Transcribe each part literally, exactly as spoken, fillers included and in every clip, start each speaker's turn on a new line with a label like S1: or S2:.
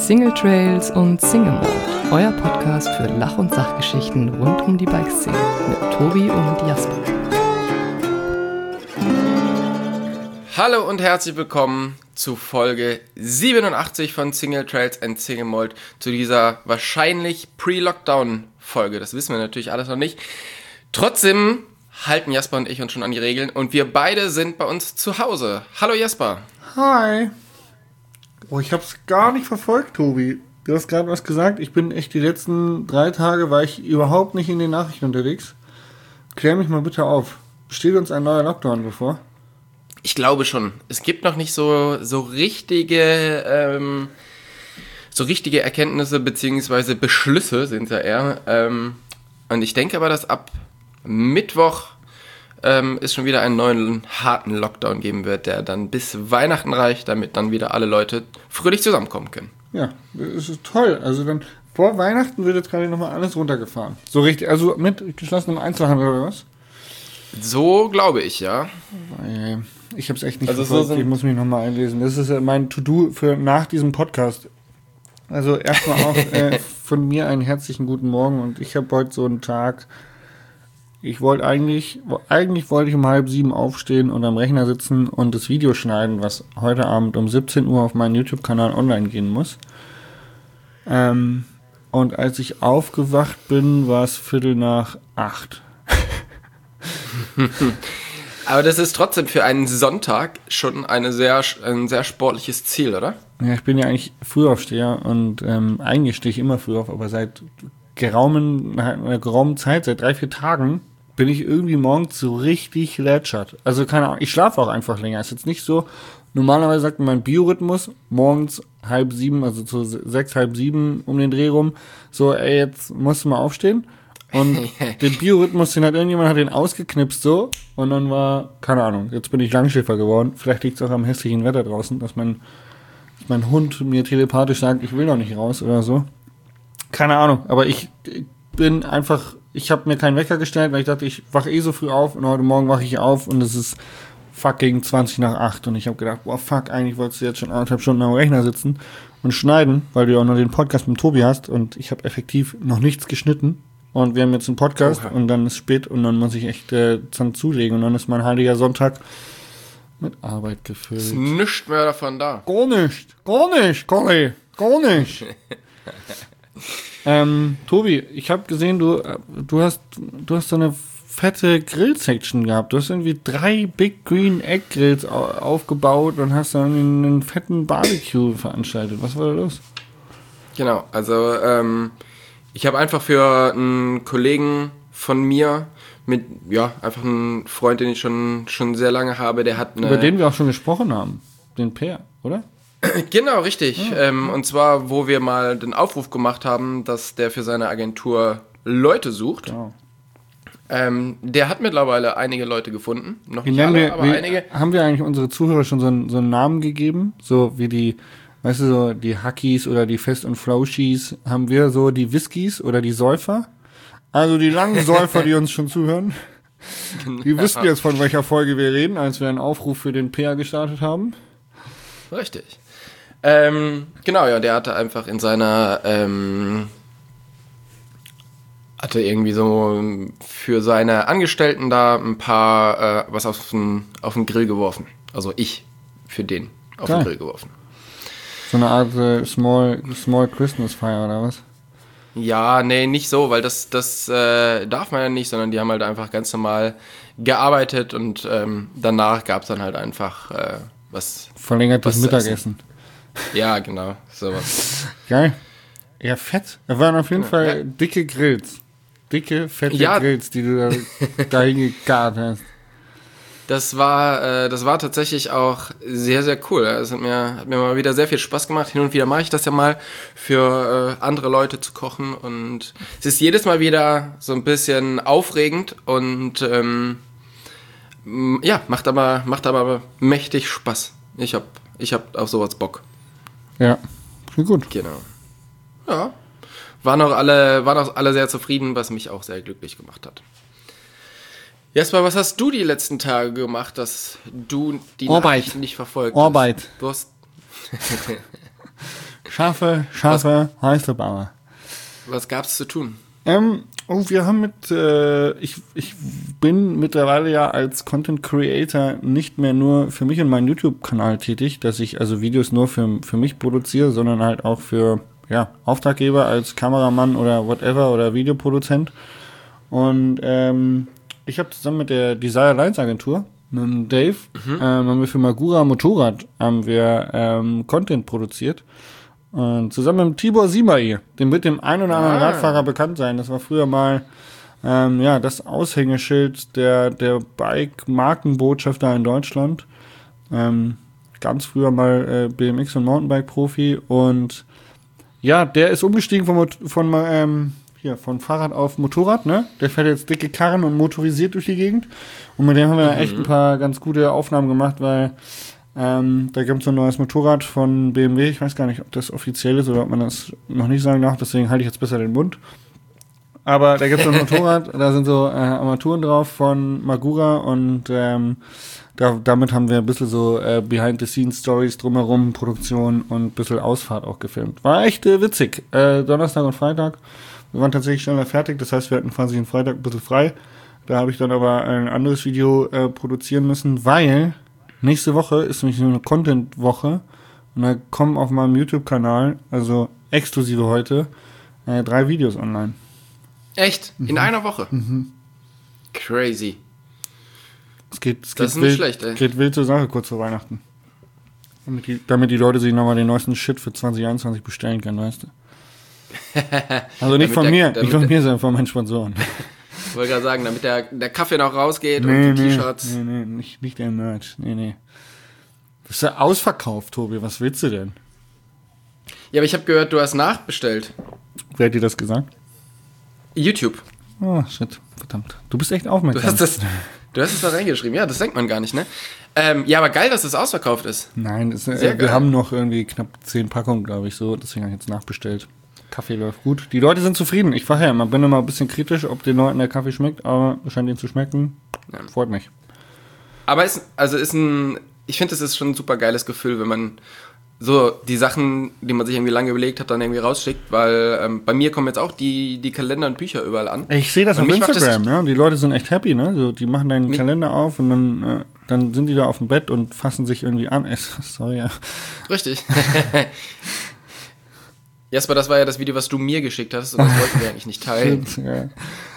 S1: Single Trails und Single Mode, euer Podcast für Lach- und Sachgeschichten rund um die Bikeszene mit Tobi und Jasper.
S2: Hallo und herzlich willkommen zu Folge siebenundachtzig von Single Trails and Single Mode, zu dieser wahrscheinlich Pre-Lockdown-Folge. Das wissen wir natürlich alles noch nicht. Trotzdem halten Jasper und ich uns schon an die Regeln und wir beide sind bei uns zu Hause. Hallo Jasper.
S3: Hi. Oh, ich hab's gar nicht verfolgt, Tobi. Du hast gerade was gesagt. Ich bin echt die letzten drei Tage, war ich überhaupt nicht in den Nachrichten unterwegs. Klär mich mal bitte auf. Steht uns ein neuer Lockdown bevor?
S2: Ich glaube schon. Es gibt noch nicht so, so richtige, ähm, so richtige Erkenntnisse bzw. Beschlüsse sind es ja eher. Ähm, und ich denke aber, dass ab Mittwoch ähm, es schon wieder einen neuen harten Lockdown geben wird, der dann bis Weihnachten reicht, damit dann wieder alle Leute fröhlich zusammenkommen können.
S3: Ja, das ist toll. Also dann vor Weihnachten wird jetzt gerade nochmal alles runtergefahren. So richtig, also mit geschlossenem Einzelhandel oder was?
S2: So glaube ich, ja.
S3: Ich habe es echt nicht
S2: also
S3: verfolgt.
S2: So
S3: ich muss mich nochmal einlesen. Das ist mein To-Do für nach diesem Podcast. Also erstmal auch äh, von mir einen herzlichen guten Morgen. Und ich habe heute so einen Tag. Ich wollte eigentlich, eigentlich wollte ich um halb sieben aufstehen und am Rechner sitzen und das Video schneiden, was heute Abend um siebzehn Uhr auf meinen YouTube-Kanal online gehen muss. Ähm, und als ich aufgewacht bin, war es Viertel nach acht.
S2: Aber das ist trotzdem für einen Sonntag schon eine sehr, ein sehr sportliches Ziel, oder?
S3: Ja, ich bin ja eigentlich Frühaufsteher und ähm, eigentlich stehe ich immer früh auf, aber seit geraumen, einer geraumen Zeit, seit drei, vier Tagen, bin ich irgendwie morgens so richtig lätschert. Also keine Ahnung, ich schlafe auch einfach länger. Ist jetzt nicht so, normalerweise sagt mein Biorhythmus morgens halb sieben, also zu sechs, halb sieben um den Dreh rum, so ey, jetzt musst du mal aufstehen. Und den Biorhythmus, den hat irgendjemand hat den ausgeknipst so und dann war, keine Ahnung, jetzt bin ich Langschläfer geworden. Vielleicht liegt es auch am hässlichen Wetter draußen, dass mein, dass mein Hund mir telepathisch sagt, ich will noch nicht raus oder so. Keine Ahnung, aber ich bin einfach, ich habe mir keinen Wecker gestellt, weil ich dachte, ich wache eh so früh auf und heute Morgen wache ich auf und es ist fucking zwanzig nach acht und ich habe gedacht, boah fuck, eigentlich wolltest du jetzt schon anderthalb Stunden am Rechner sitzen und schneiden, weil du ja auch noch den Podcast mit Tobi hast und ich habe effektiv noch nichts geschnitten. Und wir haben jetzt einen Podcast Oha. Und dann ist spät und dann muss ich echt äh, dann zulegen. Und dann ist mein heiliger Sonntag mit Arbeit gefüllt.
S2: Ist nichts mehr davon da.
S3: Gar nicht. Gar nicht, Golly. Gar nicht. ähm, Tobi, ich habe gesehen, du, du hast du hast so eine fette Grill-Section gehabt. Du hast irgendwie drei Big Green Egg Grills aufgebaut und hast dann einen fetten Barbecue veranstaltet. Was war da los?
S2: Genau, also ähm, ich habe einfach für einen Kollegen von mir, mit ja, einfach einen Freund, den ich schon, schon sehr lange habe, der hat eine...
S3: Über den wir auch schon gesprochen haben, den Peer, oder?
S2: Genau, richtig. Ja. Ähm, und zwar, wo wir mal den Aufruf gemacht haben, dass der für seine Agentur Leute sucht. Genau. Ähm, der hat mittlerweile einige Leute gefunden. Noch nicht alle,
S3: wir,
S2: aber
S3: wie,
S2: einige.
S3: Haben wir eigentlich unsere Zuhörer schon so einen, so einen Namen gegeben? So wie die... Weißt du, so die Hackies oder die Fest- und Flauschis, haben wir so die Whiskys oder die Säufer? Also die langen Säufer, die uns schon zuhören. Die wissen jetzt, von welcher Folge wir reden, als wir einen Aufruf für den P A gestartet haben.
S2: Richtig. Ähm, genau, ja, der hatte einfach in seiner, ähm, hatte irgendwie so für seine Angestellten da ein paar, äh, was auf den, auf den Grill geworfen. Also ich für den auf Geil. den Grill geworfen.
S3: So eine Art äh, Small, Small Christmas Fire oder was?
S2: Ja, nee, nicht so, weil das, das äh, darf man ja nicht, sondern die haben halt einfach ganz normal gearbeitet und ähm, danach gab es dann halt einfach äh, was.
S3: Verlängertes Mittagessen.
S2: Ja, genau, sowas.
S3: Geil. Ja, fett. Da waren auf jeden ja, Fall ja. dicke Grills. Dicke, fette ja. Grills, die du da dahin gegart hast.
S2: Das war, äh, das war tatsächlich auch sehr, sehr cool. Es hat mir, hat mir mal wieder sehr viel Spaß gemacht. Hin und wieder mache ich das ja mal, für äh, andere Leute zu kochen. Und es ist jedes Mal wieder so ein bisschen aufregend und ähm, ja, macht aber, macht aber mächtig Spaß. Ich hab, ich hab auf sowas Bock.
S3: Ja, klingt gut.
S2: Genau. Ja. Waren auch alle, waren auch alle sehr zufrieden, was mich auch sehr glücklich gemacht hat. Jasper, was hast du die letzten Tage gemacht, dass du die
S3: Arbeit.
S2: Nachrichten nicht verfolgt
S3: Arbeit.
S2: hast? Du hast
S3: Scharfe, scharfe Häuslebauer.
S2: Was gab's zu tun?
S3: Ähm, oh, wir haben mit, äh, ich, ich bin mittlerweile ja als Content Creator nicht mehr nur für mich und meinen YouTube-Kanal tätig, dass ich also Videos nur für, für mich produziere, sondern halt auch für, ja, Auftraggeber als Kameramann oder whatever oder Videoproduzent. Und, ähm, ich habe zusammen mit der Desire Lines Agentur, mit dem Dave, mhm. ähm, haben wir für Magura Motorrad, haben wir, ähm, Content produziert. Und zusammen mit Tibor Simai, dem wird dem ein oder anderen ah. Radfahrer bekannt sein. Das war früher mal ähm, ja das Aushängeschild der der Bike-Markenbotschafter in Deutschland. Ähm, ganz früher mal äh, B M X und Mountainbike-Profi. Und ja, der ist umgestiegen von von ähm, hier von Fahrrad auf Motorrad. Ne, der fährt jetzt dicke Karren und motorisiert durch die Gegend. Und mit dem haben wir mhm. echt ein paar ganz gute Aufnahmen gemacht, weil Ähm, da gibt es ein neues Motorrad von B M W. Ich weiß gar nicht, ob das offiziell ist oder ob man das noch nicht sagen darf. Deswegen halte ich jetzt besser den Mund. Aber da gibt es ein Motorrad, da sind so äh, Armaturen drauf von Magura. Und ähm, da, damit haben wir ein bisschen so äh, Behind-the-Scenes-Stories drumherum, Produktion und ein bisschen Ausfahrt auch gefilmt. War echt äh, witzig. Äh, Donnerstag und Freitag. Wir waren tatsächlich schneller fertig. Das heißt, wir hatten quasi den Freitag ein bisschen frei. Da habe ich dann aber ein anderes Video äh, produzieren müssen, weil nächste Woche ist nämlich so eine Content-Woche und da kommen auf meinem YouTube-Kanal, also exklusive heute, äh, drei Videos online.
S2: Echt? In
S3: mhm.
S2: einer Woche?
S3: Mhm.
S2: Crazy.
S3: Es geht, es
S2: das
S3: geht
S2: ist nicht
S3: wild,
S2: schlecht, ey.
S3: geht wild zur Sache kurz vor Weihnachten. Damit die, damit die Leute sich nochmal den neuesten Shit für zwanzig einundzwanzig bestellen können, weißt du. Also nicht von mir, der, nicht von mir, sondern von meinen Sponsoren.
S2: Ich wollte gerade sagen, damit der, der Kaffee noch rausgeht
S3: nee,
S2: und die
S3: nee,
S2: T-Shirts.
S3: Nee, nee, nicht, nicht der Merch. Nee, nee. Das ist ja ausverkauft, Tobi. Was willst du denn?
S2: Ja, aber ich habe gehört, du hast nachbestellt.
S3: Wer hat dir das gesagt?
S2: YouTube.
S3: Oh, shit. Verdammt. Du bist echt aufmerksam.
S2: Du hast das, du hast es da reingeschrieben. Ja, das denkt man gar nicht, ne? Ähm, ja, aber geil, dass das ausverkauft ist.
S3: Nein, das, äh, wir haben noch irgendwie knapp zehn Packungen, glaube ich, so. Deswegen habe ich jetzt nachbestellt. Kaffee läuft gut. Die Leute sind zufrieden. Ich war ja immer, bin immer ein bisschen kritisch, ob den Leuten der Kaffee schmeckt, aber scheint ihnen zu schmecken. Ja. Freut mich.
S2: Aber ist, also ist ein, ich finde, es ist schon ein super geiles Gefühl, wenn man so die Sachen, die man sich irgendwie lange überlegt hat, dann irgendwie rausschickt, weil ähm, bei mir kommen jetzt auch die, die Kalender und Bücher überall an.
S3: Ich sehe das und auf Instagram, das, ja. Die Leute sind echt happy, ne? So, die machen deinen Kalender auf und dann, äh, dann sind die da auf dem Bett und fassen sich irgendwie an. Sorry, ja.
S2: Richtig. Jasper, das war ja das Video, was du mir geschickt hast und das wollten wir eigentlich nicht teilen. ja.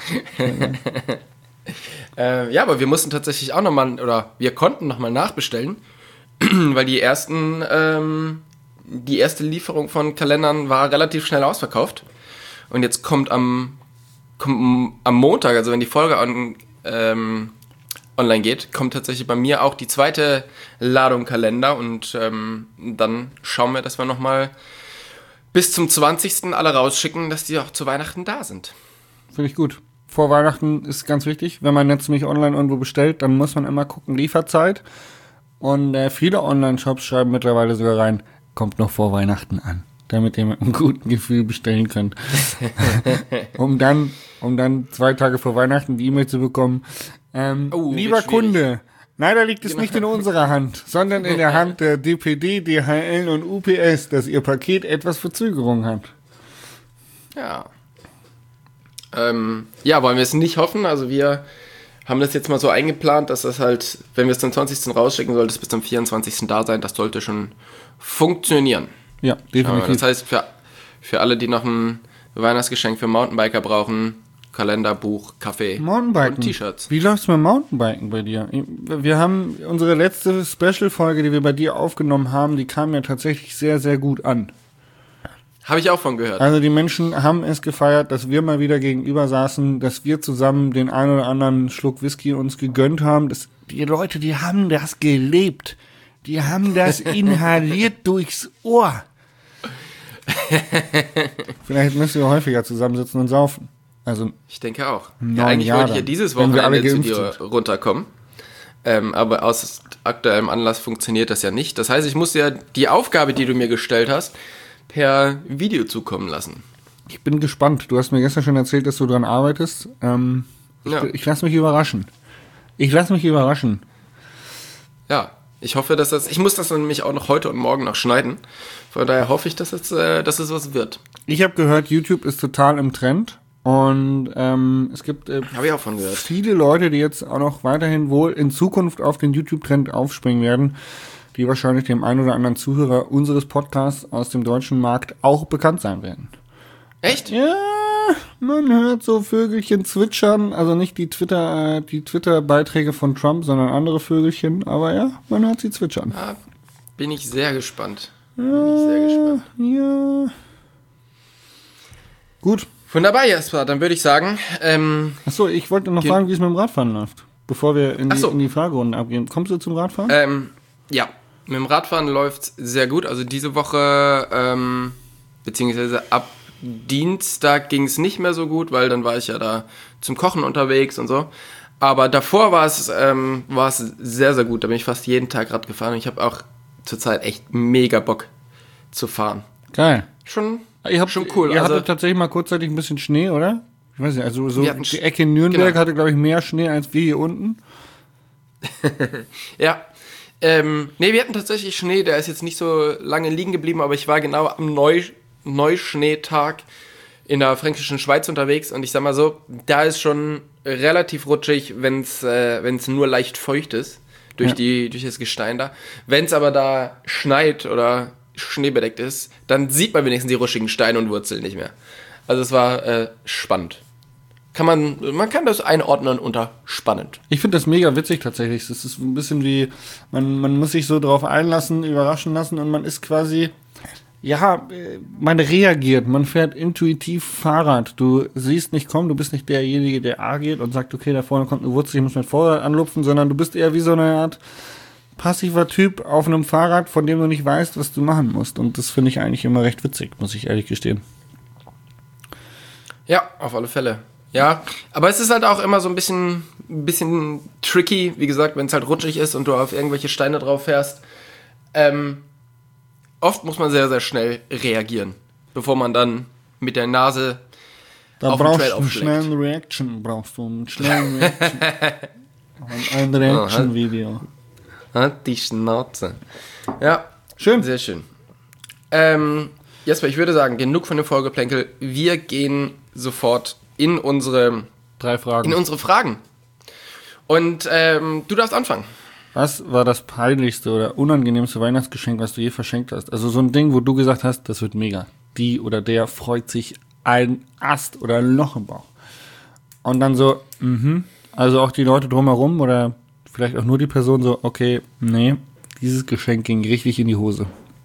S2: äh, ja, aber wir mussten tatsächlich auch nochmal, oder wir konnten nochmal nachbestellen, weil die ersten, ähm, die erste Lieferung von Kalendern war relativ schnell ausverkauft. Und jetzt kommt am, kommt am Montag, also wenn die Folge on, ähm, online geht, kommt tatsächlich bei mir auch die zweite Ladung Kalender und ähm, dann schauen wir, dass wir nochmal bis zum zwanzigsten alle rausschicken, dass die auch zu Weihnachten da sind.
S3: Finde ich gut. Vor Weihnachten ist ganz wichtig, wenn man jetzt nicht online irgendwo bestellt, dann muss man immer gucken, Lieferzeit. Und äh, viele Online-Shops schreiben mittlerweile sogar rein, kommt noch vor Weihnachten an, damit ihr mit einem guten Gefühl bestellen könnt. um dann um dann zwei Tage vor Weihnachten die E-Mail zu bekommen. Ähm, oh, lieber Kunde, leider liegt es genau. nicht in unserer Hand, sondern in der Hand der D P D, D H L und U P S, dass Ihr Paket etwas Verzögerung hat.
S2: Ja. Ähm, ja, wollen wir es nicht hoffen. Also wir haben das jetzt mal so eingeplant, dass das halt, wenn wir es zum zwanzigsten rausschicken, sollte es bis zum vierundzwanzigsten da sein. Das sollte schon funktionieren.
S3: Ja, definitiv.
S2: Das heißt, für, für alle, die noch ein Weihnachtsgeschenk für Mountainbiker brauchen, Kalender, Buch, Kaffee und T-Shirts.
S3: Wie läuft's mit Mountainbiken bei dir? Wir haben unsere letzte Special-Folge, die wir bei dir aufgenommen haben, die kam ja tatsächlich sehr, sehr gut an.
S2: Habe ich auch von gehört.
S3: Also die Menschen haben es gefeiert, dass wir mal wieder gegenüber saßen, dass wir zusammen den einen oder anderen Schluck Whisky uns gegönnt haben. Das, die Leute, die haben das gelebt. Die haben das inhaliert durchs Ohr. Vielleicht müssen wir häufiger zusammensitzen und saufen. Also
S2: ich denke auch. Ja, eigentlich Jahre, wollte ich ja dieses Wochenende zu dir sind. runterkommen. Ähm, aber aus aktuellem Anlass funktioniert das ja nicht. Das heißt, ich muss ja die Aufgabe, die du mir gestellt hast, per Video zukommen lassen.
S3: Ich bin gespannt. Du hast mir gestern schon erzählt, dass du dran arbeitest. Ähm, ja. Ich, ich lasse mich überraschen. Ich lasse mich überraschen.
S2: Ja, Ich hoffe, dass das, ich muss das nämlich auch noch heute und morgen noch schneiden. Von daher hoffe ich, dass es, äh, dass es was wird.
S3: Ich habe gehört, YouTube ist total im Trend. Und ähm, es gibt äh,
S2: Habe ich auch von gehört.
S3: viele Leute, die jetzt auch noch weiterhin wohl in Zukunft auf den YouTube-Trend aufspringen werden, die wahrscheinlich dem einen oder anderen Zuhörer unseres Podcasts aus dem deutschen Markt auch bekannt sein werden.
S2: Echt?
S3: Ja, man hört so Vögelchen zwitschern, also nicht die Twitter, äh, die Twitter-Beiträge von Trump, sondern andere Vögelchen, aber ja, man hört sie zwitschern.
S2: Ja, bin ich sehr gespannt. Bin ich sehr gespannt.
S3: Ja. Gut.
S2: Wunderbar, Jasper, dann würde ich sagen, ähm,
S3: Achso, ich wollte noch
S2: Ge-
S3: fragen, wie es mit dem Radfahren läuft, bevor wir in
S2: Ach
S3: die,
S2: so.
S3: in die Fragerunde abgehen. Kommst du zum Radfahren?
S2: ähm, ja, mit dem Radfahren läuft sehr gut. Also diese Woche, ähm, beziehungsweise ab Dienstag ging es nicht mehr so gut, weil dann war ich ja da zum Kochen unterwegs und so. Aber davor war es, ähm, war es sehr, sehr gut. Da bin ich fast jeden Tag Rad gefahren und ich habe auch zurzeit echt mega Bock zu fahren.
S3: Geil.
S2: Schon,
S3: Ihr habt,
S2: schon cool.
S3: Ihr
S2: Also,
S3: hattet tatsächlich mal kurzzeitig ein bisschen Schnee, oder? Ich weiß nicht, also so
S2: Wir hatten
S3: die
S2: Sch-
S3: Ecke Nürnberg
S2: genau.
S3: hatte, glaube ich, mehr Schnee als wir hier unten.
S2: ja. Ähm, nee, wir hatten tatsächlich Schnee, der ist jetzt nicht so lange liegen geblieben, aber ich war genau am Neu Neuschneetag in der fränkischen Schweiz unterwegs und ich sag mal so, da ist schon relativ rutschig, wenn es äh, wenn's nur leicht feucht ist, durch,
S3: Ja.
S2: die, durch das Gestein da. Wenn es aber da schneit oder schneebedeckt ist, dann sieht man wenigstens die rutschigen Steine und Wurzeln nicht mehr. Also es war äh, spannend. Kann man, man kann das einordnen unter spannend.
S3: Ich finde das mega witzig tatsächlich. Das ist ein bisschen wie, man, man muss sich so drauf einlassen, überraschen lassen und man ist quasi, ja, äh, man reagiert, man fährt intuitiv Fahrrad. Du siehst nicht kommen, du bist nicht derjenige, der A geht und sagt, okay, da vorne kommt eine Wurzel, ich muss mein Vorrad anlupfen, sondern du bist eher wie so eine Art passiver Typ auf einem Fahrrad, von dem du nicht weißt, was du machen musst. Und das finde ich eigentlich immer recht witzig, muss ich ehrlich gestehen.
S2: Ja, auf alle Fälle. Ja, aber es ist halt auch immer so ein bisschen, ein bisschen tricky, wie gesagt, wenn es halt rutschig ist und du auf irgendwelche Steine drauf fährst. Ähm, oft muss man sehr, sehr schnell reagieren, bevor man dann mit der Nase
S3: Da
S2: auf den
S3: brauchst
S2: Trail
S3: du einen
S2: aufschlägt.
S3: schnellen Reaction, brauchst du einen schnellen Reaction. Und ein Reaction-Video.
S2: Hat die Schnauze. Ja,
S3: Schön.
S2: sehr schön. Ähm, Jesper, ich würde sagen, genug von dem Vorgeplänkel. Wir gehen sofort in unsere,
S3: Drei Fragen.
S2: in unsere Fragen. Und ähm, du darfst anfangen.
S3: Was war das peinlichste oder unangenehmste Weihnachtsgeschenk, was du je verschenkt hast? Also so ein Ding, wo du gesagt hast, das wird mega. Die oder der freut sich ein Ast oder ein Loch im Bauch. Und dann so, mhm. Also auch die Leute drumherum oder vielleicht auch nur die Person so, okay, nee, dieses Geschenk ging richtig in die Hose.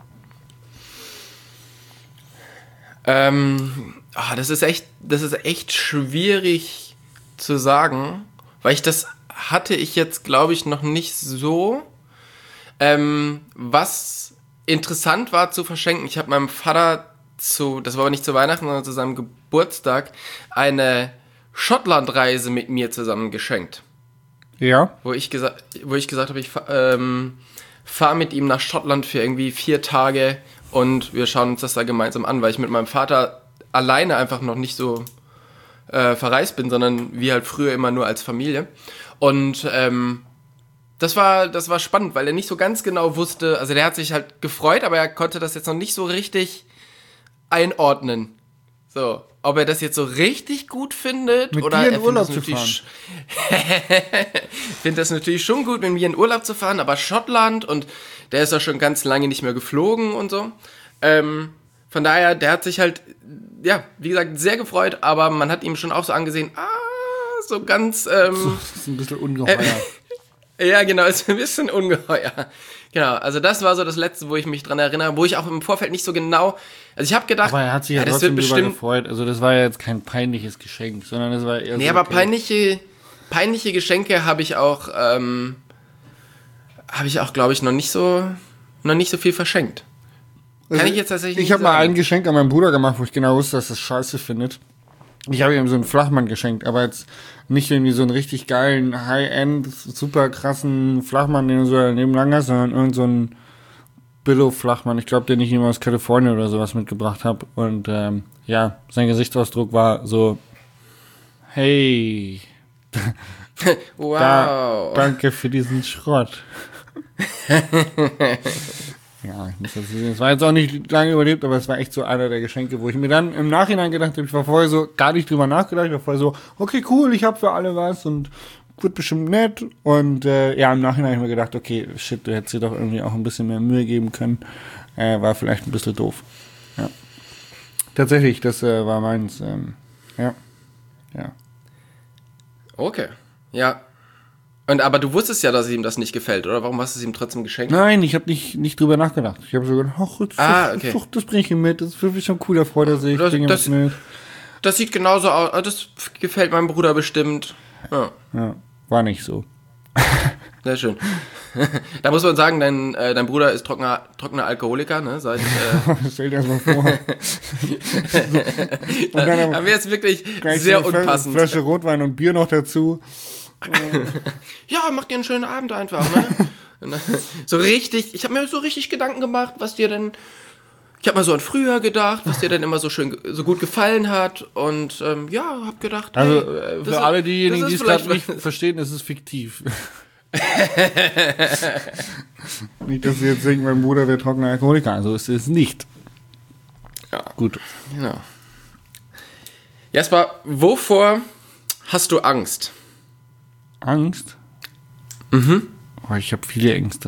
S2: Ähm, ah, das ist echt, das ist echt schwierig zu sagen, weil ich das hatte ich jetzt, glaube ich, noch nicht so. Ähm, was interessant war zu verschenken, ich habe meinem Vater zu, das war aber nicht zu Weihnachten, sondern zu seinem Geburtstag, eine Schottlandreise mit mir zusammen geschenkt.
S3: Ja.
S2: Wo ich gesagt, wo ich gesagt habe, ich fa- ähm, fahre mit ihm nach Schottland für irgendwie vier Tage und wir schauen uns das da gemeinsam an, weil ich mit meinem Vater alleine einfach noch nicht so äh, verreist bin, sondern wir halt früher immer nur als Familie. Und ähm, das war, das war spannend, weil er nicht so ganz genau wusste, also der hat sich halt gefreut, aber er konnte das jetzt noch nicht so richtig einordnen. So, ob er das jetzt so richtig gut findet
S3: Mit
S2: oder
S3: dir in
S2: er
S3: Urlaub
S2: findet
S3: zu
S2: das natürlich finde das natürlich schon gut, mit mir in Urlaub zu fahren, aber Schottland und der ist ja schon ganz lange nicht mehr geflogen und so. Ähm, von daher, der hat sich halt, ja, wie gesagt, sehr gefreut, aber man hat ihm schon auch so angesehen, ah, so ganz, ähm,
S3: Das ist ein bisschen ungeheuer.
S2: ja, genau, ist ein bisschen ungeheuer. Genau, also das war so das Letzte, wo ich mich dran erinnere, wo ich auch im Vorfeld nicht so genau, also ich habe gedacht,
S3: Aber er hat sich ja,
S2: ja, das
S3: trotzdem
S2: wird
S3: drüber
S2: bestimmt,
S3: gefreut. Also das war ja jetzt kein peinliches Geschenk, sondern das war eher
S2: nee,
S3: so,
S2: aber
S3: okay.
S2: peinliche, peinliche Geschenke habe ich auch, ähm, habe ich auch, glaube ich, noch nicht so, noch nicht so viel verschenkt. Kann
S3: Also
S2: ich jetzt tatsächlich
S3: Ich
S2: nicht
S3: habe mal
S2: sagen.
S3: ein Geschenk an meinen Bruder gemacht, wo ich genau wusste, dass er es scheiße findet. Ich habe ihm so einen Flachmann geschenkt, aber jetzt nicht irgendwie so einen richtig geilen, High-End, super krassen Flachmann, den du so daneben lang hast, sondern irgend so einen Billo-Flachmann. Ich glaube, den ich ihm aus Kalifornien oder sowas mitgebracht habe. Und ähm, ja, sein Gesichtsausdruck war so, hey,
S2: Wow.
S3: da, danke für diesen Schrott. Ja, ich muss das sehen. Es war jetzt auch nicht lange überlebt, aber es war echt so einer der Geschenke, wo ich mir dann im Nachhinein gedacht habe, ich war vorher so gar nicht drüber nachgedacht, ich war vorher so, okay, cool, ich habe für alle was und wird bestimmt nett. Und äh, ja, im Nachhinein habe ich mir gedacht, okay, shit, du hättest dir doch irgendwie auch ein bisschen mehr Mühe geben können. Äh, war vielleicht ein bisschen doof. Ja. Tatsächlich, das äh, war meins. Ähm, ja. Ja.
S2: Okay. Ja. Und aber du wusstest ja, dass ihm das nicht gefällt, oder? Warum hast du es ihm trotzdem geschenkt?
S3: Nein, ich habe nicht, nicht drüber nachgedacht. Ich habe so gedacht, ach, jetzt,
S2: Ah,
S3: das,
S2: okay.
S3: das, das bringe ich ihm mit. Das ist wirklich schon cool, da freut er sich.
S2: Das-
S3: bring ihm
S2: das-
S3: was mit.
S2: Das sieht genauso aus. Das gefällt meinem Bruder bestimmt. Ja,
S3: Ja, war nicht so.
S2: sehr schön. Da muss man sagen, dein, äh, dein Bruder ist trockener, trockener Alkoholiker, ne? Seit, äh,
S3: Stell dir das mal vor. Und dann aber
S2: aber jetzt wirklich
S3: gleich
S2: sehr
S3: so eine Fl-
S2: unpassend.
S3: Flasche Rotwein und Bier noch dazu.
S2: Ja, mach dir einen schönen Abend einfach, ne? Und dann so richtig, ich habe mir so richtig Gedanken gemacht, was dir denn, ich habe mal so an früher gedacht, was dir denn immer so schön, so gut gefallen hat und ähm, ja, hab gedacht,
S3: Also
S2: hey,
S3: äh,
S2: das
S3: für
S2: ist-
S3: alle diejenigen,
S2: das
S3: die
S2: ist
S3: es gerade
S2: vielleicht
S3: nicht verstehen, ist es fiktiv. Nicht, dass sie jetzt denken, mein Bruder wäre trockener Alkoholiker. Also ist es nicht.
S2: Ja.
S3: Gut.
S2: Genau. Jasper, wovor hast du Angst?
S3: Angst? Mhm. Oh, ich habe viele Ängste.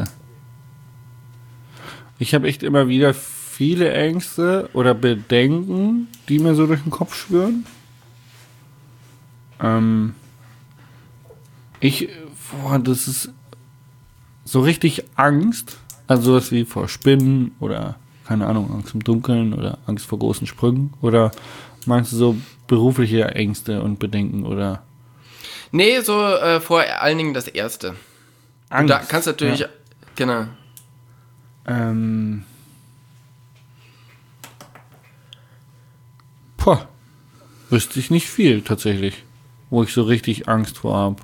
S3: Ich habe echt immer wieder viele Ängste oder Bedenken, die mir so durch den Kopf schwirren. Ähm, ich, boah, das ist so richtig Angst, also sowas wie vor Spinnen oder, keine Ahnung, Angst im Dunkeln oder Angst vor großen Sprüngen oder meinst du so berufliche Ängste und Bedenken oder
S2: Nee, so äh, vor allen Dingen das Erste.
S3: Angst?
S2: Da kannst du natürlich,
S3: Ja.
S2: genau.
S3: Ähm. Boah, wüsste ich nicht viel tatsächlich, wo ich so richtig Angst vor habe.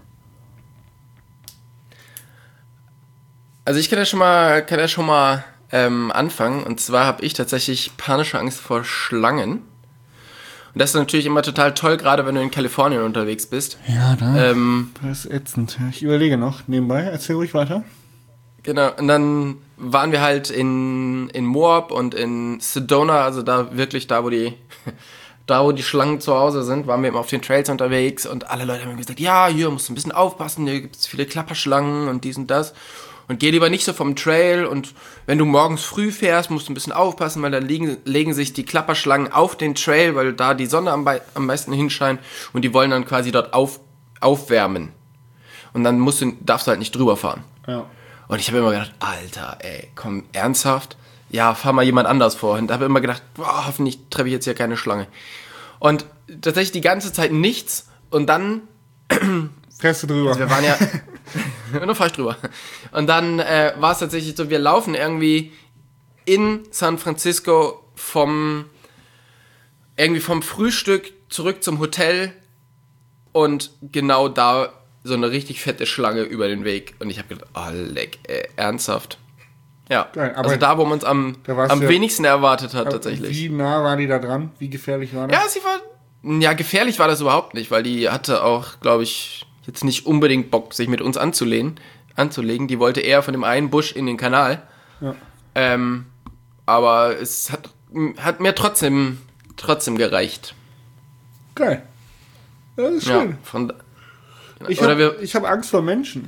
S2: Also ich kann ja schon mal, kann ja schon mal ähm, anfangen. Und zwar habe ich tatsächlich panische Angst vor Schlangen. Und das ist natürlich immer total toll, gerade wenn du in Kalifornien unterwegs bist.
S3: Ja, da.
S2: Ähm,
S3: Das ist ätzend. Ich überlege noch nebenbei. Erzähl ruhig weiter.
S2: genau, und dann waren wir halt in, in Moab und in Sedona, also da wirklich da, wo die, da wo die Schlangen zu Hause sind, waren wir immer auf den Trails unterwegs und alle Leute haben gesagt, ja, hier musst du ein bisschen aufpassen, hier gibt es viele Klapperschlangen und dies und das. Und geh lieber nicht so vom Trail und wenn du morgens früh fährst, musst du ein bisschen aufpassen, weil dann liegen, legen sich die Klapperschlangen auf den Trail, weil da die Sonne am, bei, am meisten hinscheint und die wollen dann quasi dort auf, aufwärmen. Und dann musst du, darfst du halt nicht drüber fahren.
S3: Ja.
S2: Und ich habe immer gedacht, Alter, ey, komm, ernsthaft? Ja, fahr mal jemand anders vor. Und da habe ich immer gedacht, boah, hoffentlich treffe ich jetzt hier keine Schlange. Und tatsächlich die ganze Zeit nichts und dann
S3: Fährst du drüber?
S2: also wir waren ja, nur fahr ich drüber. Und dann äh, war es tatsächlich so, wir laufen irgendwie in San Francisco vom, irgendwie vom Frühstück zurück zum Hotel und genau da so eine richtig fette Schlange über den Weg. Und ich habe gedacht, oh leck, ey, ernsthaft. Ja,
S3: Geil, aber
S2: also da, wo man es am,
S3: da warst
S2: am
S3: du ja-
S2: wenigsten erwartet hat tatsächlich.
S3: Wie nah war die da dran? Wie gefährlich war das?
S2: Ja, sie war. Ja, gefährlich war das überhaupt nicht, weil die hatte auch, glaube ich, jetzt nicht unbedingt Bock, sich mit uns anzulehnen, anzulegen. Die wollte eher von dem einen Busch in den Kanal.
S3: Ja.
S2: Ähm, aber es hat, hat mir trotzdem, trotzdem gereicht.
S3: Geil. Das ist
S2: Ja,
S3: schön.
S2: von,
S3: Ich
S2: oder
S3: habe
S2: wir,
S3: hab Angst vor Menschen.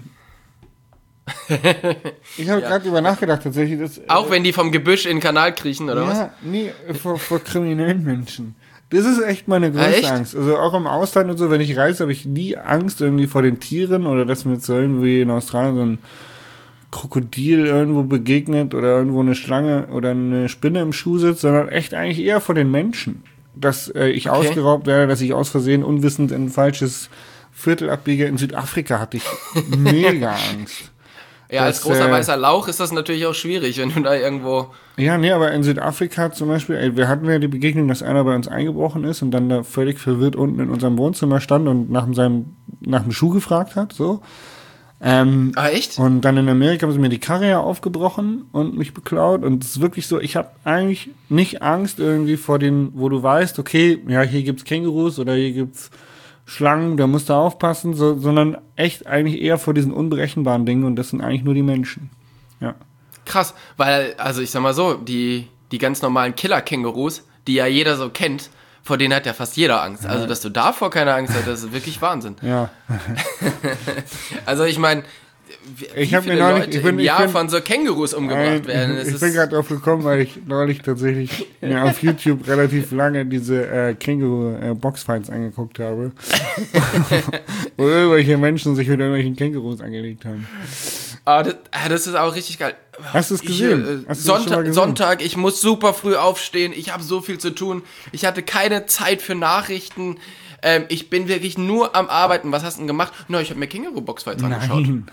S3: Ich habe gerade drüber nachgedacht, tatsächlich. Dass,
S2: auch wenn die vom Gebüsch in den Kanal kriechen, oder was?
S3: ja, nee, vor, vor kriminellen Menschen. Das ist echt meine größte
S2: Ah, echt?
S3: Angst. Also auch im Ausland und so, wenn ich reise, habe ich nie Angst irgendwie vor den Tieren oder dass mir jetzt so irgendwie in Australien so ein Krokodil irgendwo begegnet oder irgendwo eine Schlange oder eine Spinne im Schuh sitzt, sondern echt eigentlich eher vor den Menschen. Dass äh, ich
S2: Okay.
S3: ausgeraubt werde, dass ich aus Versehen unwissend in ein falsches Viertel abbiege. In Südafrika hatte ich mega Angst.
S2: Ja, als
S3: Das,
S2: großer
S3: äh,
S2: weißer Lauch ist das natürlich auch schwierig, wenn du da irgendwo.
S3: Ja, nee, aber in Südafrika zum Beispiel, ey, wir hatten ja die Begegnung, dass einer bei uns eingebrochen ist und dann da völlig verwirrt unten in unserem Wohnzimmer stand und nach seinem, nach dem Schuh gefragt hat, so. Ähm,
S2: Ah, echt?
S3: und dann in Amerika haben sie mir die Karre ja aufgebrochen und mich beklaut und es ist wirklich so, ich habe eigentlich nicht Angst irgendwie vor den, wo du weißt, okay, ja, hier gibt's Kängurus oder hier gibt's Schlangen, da musst du aufpassen, so, sondern echt eigentlich eher vor diesen unberechenbaren Dingen und das sind eigentlich nur die Menschen. Ja.
S2: Krass, weil, also ich sag mal so, die, die ganz normalen Killer-Kängurus, die ja jeder so kennt, vor denen hat ja fast jeder Angst. Also, dass du davor keine Angst hast, das ist wirklich Wahnsinn.
S3: Ja.
S2: Also, ich meine, wie
S3: Ich hab
S2: viele
S3: mir neulich-
S2: Leute
S3: ich bin-
S2: im
S3: ich
S2: Jahr
S3: bin-
S2: von so Kängurus umgebracht
S3: Nein,
S2: werden. Das
S3: ich
S2: ist,
S3: bin gerade drauf gekommen, weil ich neulich tatsächlich mir auf YouTube relativ lange diese äh, Känguru-Boxfights angeguckt habe. Wo irgendwelche Menschen sich mit irgendwelchen Kängurus angelegt haben.
S2: ah, das, ah, das ist auch richtig geil.
S3: Hast du es
S2: Ich,
S3: gesehen?
S2: äh,
S3: Hast du das schon mal
S2: Sonntag,
S3: gesehen?
S2: Sonntag, ich muss super früh aufstehen, ich habe so viel zu tun, ich hatte keine Zeit für Nachrichten, ähm, ich bin wirklich nur am Arbeiten. Was hast du denn gemacht? Na, ich habe mir Känguru-Boxfights angeschaut.
S3: Nein.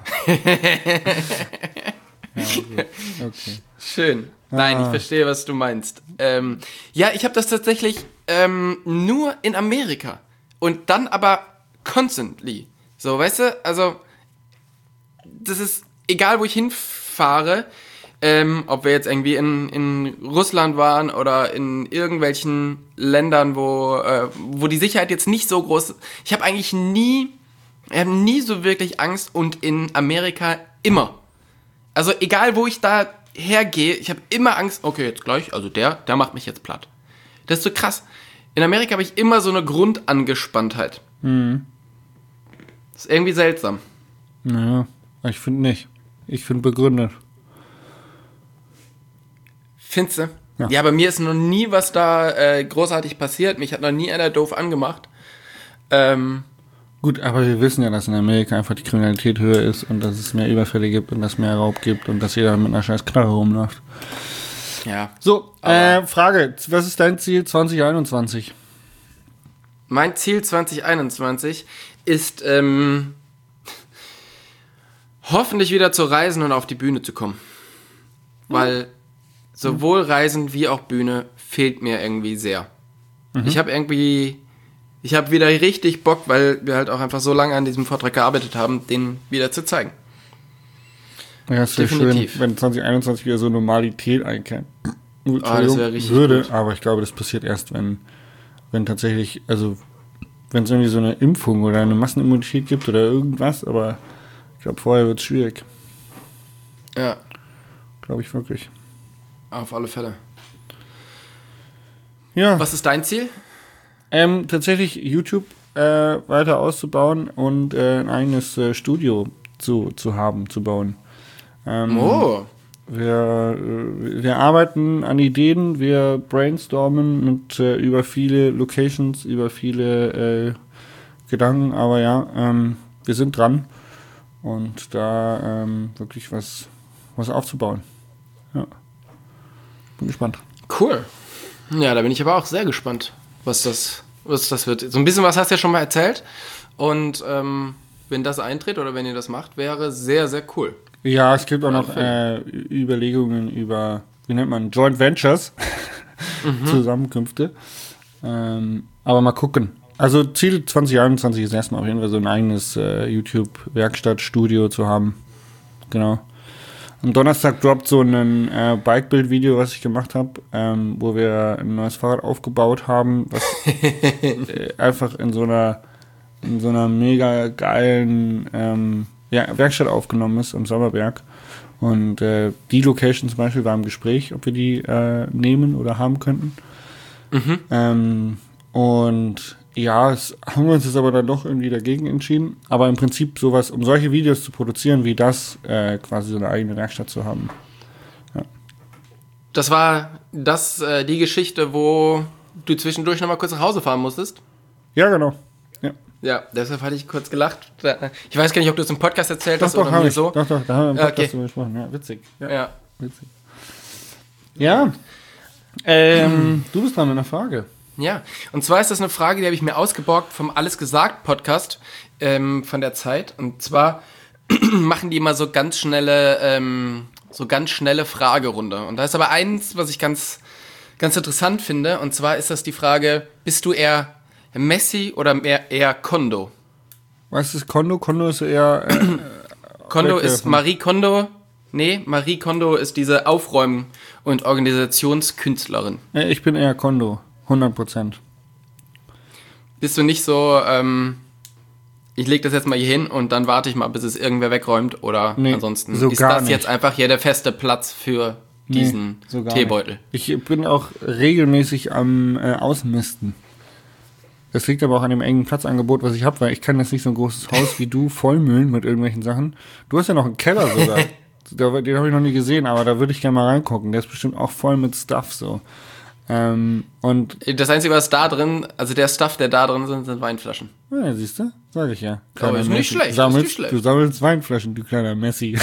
S3: Ja, okay. okay.
S2: Schön. Nein,
S3: Ah.
S2: ich verstehe, was du meinst. Ähm, ja, ich habe das tatsächlich ähm, nur in Amerika. Und dann aber constantly. So, weißt du, also das ist egal, wo ich hinfahre, ähm, ob wir jetzt irgendwie in, in Russland waren oder in irgendwelchen Ländern, wo, äh, wo die Sicherheit jetzt nicht so groß ist. Ich habe eigentlich nie, ich habe nie so wirklich Angst und in Amerika immer. Also egal, wo ich da hergehe, ich habe immer Angst, okay, jetzt gleich, also der, der macht mich jetzt platt. Das ist so krass. In Amerika habe ich immer so eine Grundangespanntheit.
S3: Mhm.
S2: Das ist irgendwie seltsam.
S3: Naja, ich finde nicht. Ich finde begründet.
S2: Findest du?
S3: Ja.
S2: Ja, bei mir ist noch nie was da äh, großartig passiert. Mich hat noch nie einer doof angemacht. Ähm,
S3: Gut, aber wir wissen ja, dass in Amerika einfach die Kriminalität höher ist und dass es mehr Überfälle gibt und dass es mehr Raub gibt und dass jeder mit einer scheiß Knarre rumläuft.
S2: ja.
S3: So,
S2: Aber-
S3: äh, Frage. Was ist dein Ziel zwanzig einundzwanzig?
S2: Mein Ziel zwanzig einundzwanzig ist, ähm, hoffentlich wieder zu reisen und auf die Bühne zu kommen. Weil sowohl Reisen wie auch Bühne fehlt mir irgendwie sehr. Ich habe irgendwie, ich habe wieder richtig Bock, weil wir halt auch einfach so lange an diesem Vortrag gearbeitet haben, den wieder zu zeigen.
S3: Ja, es wäre schön,
S2: Definitiv.
S3: wenn zwanzig einundzwanzig wieder so Normalität einkehrt. Entschuldigung,
S2: wär richtig
S3: würde,
S2: gut.
S3: aber ich glaube, das passiert erst, wenn, wenn tatsächlich, also wenn es irgendwie so eine Impfung oder eine Massenimmunität gibt oder irgendwas, aber ich glaube, vorher wird es schwierig.
S2: Ja,
S3: Glaube ich wirklich.
S2: auf alle Fälle.
S3: Ja,
S2: Was ist dein Ziel?
S3: ähm, tatsächlich YouTube äh, weiter auszubauen und äh, ein eigenes äh, Studio zu, zu haben, zu bauen. Ähm,
S2: Oh,
S3: Wir, äh, wir arbeiten an Ideen, wir brainstormen mit äh, über viele Locations, über viele äh, Gedanken, aber ja, ähm, wir sind dran und da ähm, wirklich was, was aufzubauen. Ja. Bin gespannt.
S2: cool. Ja, da bin ich aber auch sehr gespannt, was das, was das wird. So ein bisschen was hast du ja schon mal erzählt. Und ähm, wenn das eintritt oder wenn ihr das macht, wäre sehr, sehr cool.
S3: Ja, es gibt auch noch
S2: Okay.
S3: äh, Überlegungen über, wie nennt man, Joint Ventures, Zusammenkünfte. Ähm, aber mal gucken. Also Ziel zwanzig einundzwanzig ist erstmal auf jeden Fall so ein eigenes äh, YouTube-Werkstattstudio zu haben. Genau. Am Donnerstag droppt so ein äh, Bike-Build-Video, was ich gemacht habe, ähm, wo wir ein neues Fahrrad aufgebaut haben, was äh, einfach in so einer in so einer mega geilen ähm, ja, Werkstatt aufgenommen ist am Sommerberg. Und äh, die Location zum Beispiel war im Gespräch, ob wir die äh, nehmen oder haben könnten. Ähm, und ja, es haben wir uns jetzt aber dann doch irgendwie dagegen entschieden. Aber im Prinzip sowas, um solche Videos zu produzieren wie das, äh, quasi so eine eigene Werkstatt zu haben.
S2: Das war das, äh, die Geschichte, wo du zwischendurch nochmal kurz nach Hause fahren musstest.
S3: Ja, genau. Ja.
S2: Ja, deshalb hatte ich kurz gelacht. Da- Ich weiß gar nicht, ob du es im Podcast erzählt
S3: Doch,
S2: hast
S3: doch,
S2: oder
S3: habe
S2: mir
S3: ich.
S2: so.
S3: Doch, doch, da haben wir im
S2: Ja,
S3: Podcast
S2: okay.
S3: drüber gesprochen. Ja, witzig. Ja,
S2: Ja.
S3: witzig. Ja. Ähm, du bist dran mit einer Frage.
S2: Ja, und zwar ist das eine Frage, die habe ich mir ausgeborgt vom Alles gesagt Podcast ähm, von der Zeit. Und zwar machen die immer so ganz schnelle, ähm, so ganz schnelle Fragerunde. Und da ist aber eins, was ich ganz, ganz interessant finde. Und zwar ist das die Frage: Bist du eher Messi oder mehr eher Kondo?
S3: Was ist Kondo? Kondo ist eher. Äh,
S2: Kondo
S3: Welche
S2: ist
S3: davon?
S2: Marie Kondo. Nee, Marie Kondo ist diese Aufräumen- und Organisationskünstlerin.
S3: äh, ich bin eher Kondo. hundert Prozent.
S2: Bist du nicht so, ähm, ich lege das jetzt mal hier hin und dann warte ich mal, bis es irgendwer wegräumt oder
S3: Nee,
S2: ansonsten
S3: so
S2: ist
S3: gar
S2: das
S3: nicht.
S2: jetzt einfach hier der feste Platz für diesen
S3: Nee, so gar
S2: Teebeutel.
S3: nicht. Ich bin auch regelmäßig am äh, Ausmisten. Das liegt aber auch an dem engen Platzangebot, was ich habe, weil ich kann jetzt nicht so ein großes Haus wie du vollmüllen mit irgendwelchen Sachen. Du hast ja noch einen Keller sogar. Da- Den habe ich noch nie gesehen, aber da würde ich gerne mal reingucken. Der ist bestimmt auch voll mit Stuff so. Ähm, und,
S2: Das Einzige, was da drin, also der Stuff, der da drin sind, sind Weinflaschen.
S3: ja, siehst du, sag ich ja.
S2: Aber
S3: Kleiner
S2: ist nicht
S3: Messi.
S2: schlecht, ist
S3: Sammelst,
S2: nicht schlecht.
S3: Du sammelst Weinflaschen, du kleiner Messi.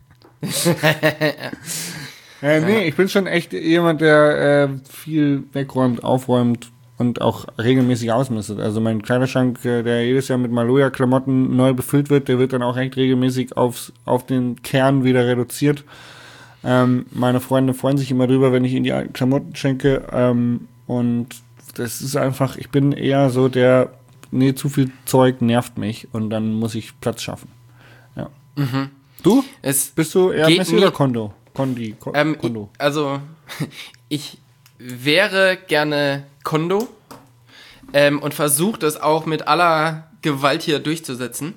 S3: äh, nee, ich bin schon echt jemand, der äh, viel wegräumt, aufräumt und auch regelmäßig ausmistet. Also mein Kleiderschrank, äh, der jedes Jahr mit Maloja-Klamotten neu befüllt wird, der wird dann auch echt regelmäßig aufs, auf den Kern wieder reduziert. Ähm, meine Freunde freuen sich immer drüber, wenn ich ihnen die alten Klamotten schenke. Ähm, und das ist einfach, ich bin eher so der, nee, zu viel Zeug nervt mich und dann muss ich Platz schaffen. Ja. Du?
S2: Es
S3: Bist du eher
S2: geht
S3: Messi
S2: mir-
S3: oder Kondo? Kondi, Ko
S2: Ähm,
S3: Kondo.
S2: ich, also, ich wäre gerne Kondo ähm, und versuche das auch mit aller Gewalt hier durchzusetzen.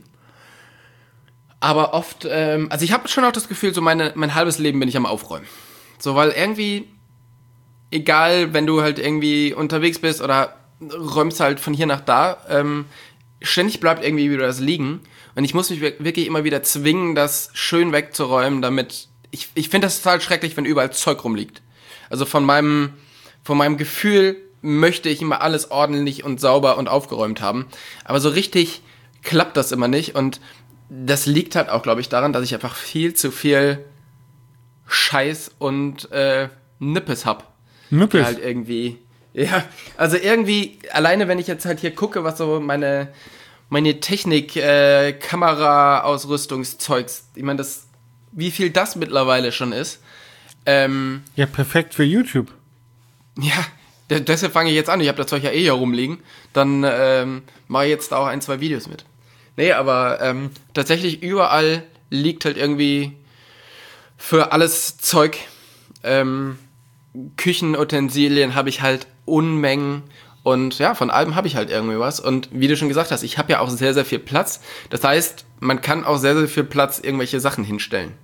S2: Aber oft, ähm, also ich habe schon auch das Gefühl, so meine, mein halbes Leben bin ich am Aufräumen. So, weil irgendwie, egal, wenn du halt irgendwie unterwegs bist oder räumst halt von hier nach da, ähm, ständig bleibt irgendwie wieder das liegen. Und ich muss mich wir- wirklich immer wieder zwingen, das schön wegzuräumen, damit, ich, ich finde das total schrecklich, wenn überall Zeug rumliegt. Also von meinem, von meinem Gefühl möchte ich immer alles ordentlich und sauber und aufgeräumt haben. Aber so richtig klappt das immer nicht und das liegt halt auch, glaube ich, daran, dass ich einfach viel zu viel Scheiß und äh, Nippes hab.
S3: Nippes?
S2: Die halt irgendwie, ja, also irgendwie, alleine wenn ich jetzt halt hier gucke, was so meine, meine Technik, äh, Kamera-Ausrüstungszeugs, ich meine, das, wie viel das mittlerweile schon ist, ähm,
S3: Ja, perfekt für YouTube.
S2: ja, de- deshalb fange ich jetzt an. Ich habe das Zeug ja eh hier rumliegen. Dann ähm, mache ich jetzt da auch ein, zwei Videos mit. Nee, aber ähm, tatsächlich überall liegt halt irgendwie für alles Zeug. Ähm, Küchenutensilien habe ich halt Unmengen. Und ja, von allem habe ich halt irgendwie was. Und wie du schon gesagt hast, ich habe ja auch sehr, sehr viel Platz. Das heißt, man kann auch sehr, sehr viel Platz irgendwelche Sachen hinstellen.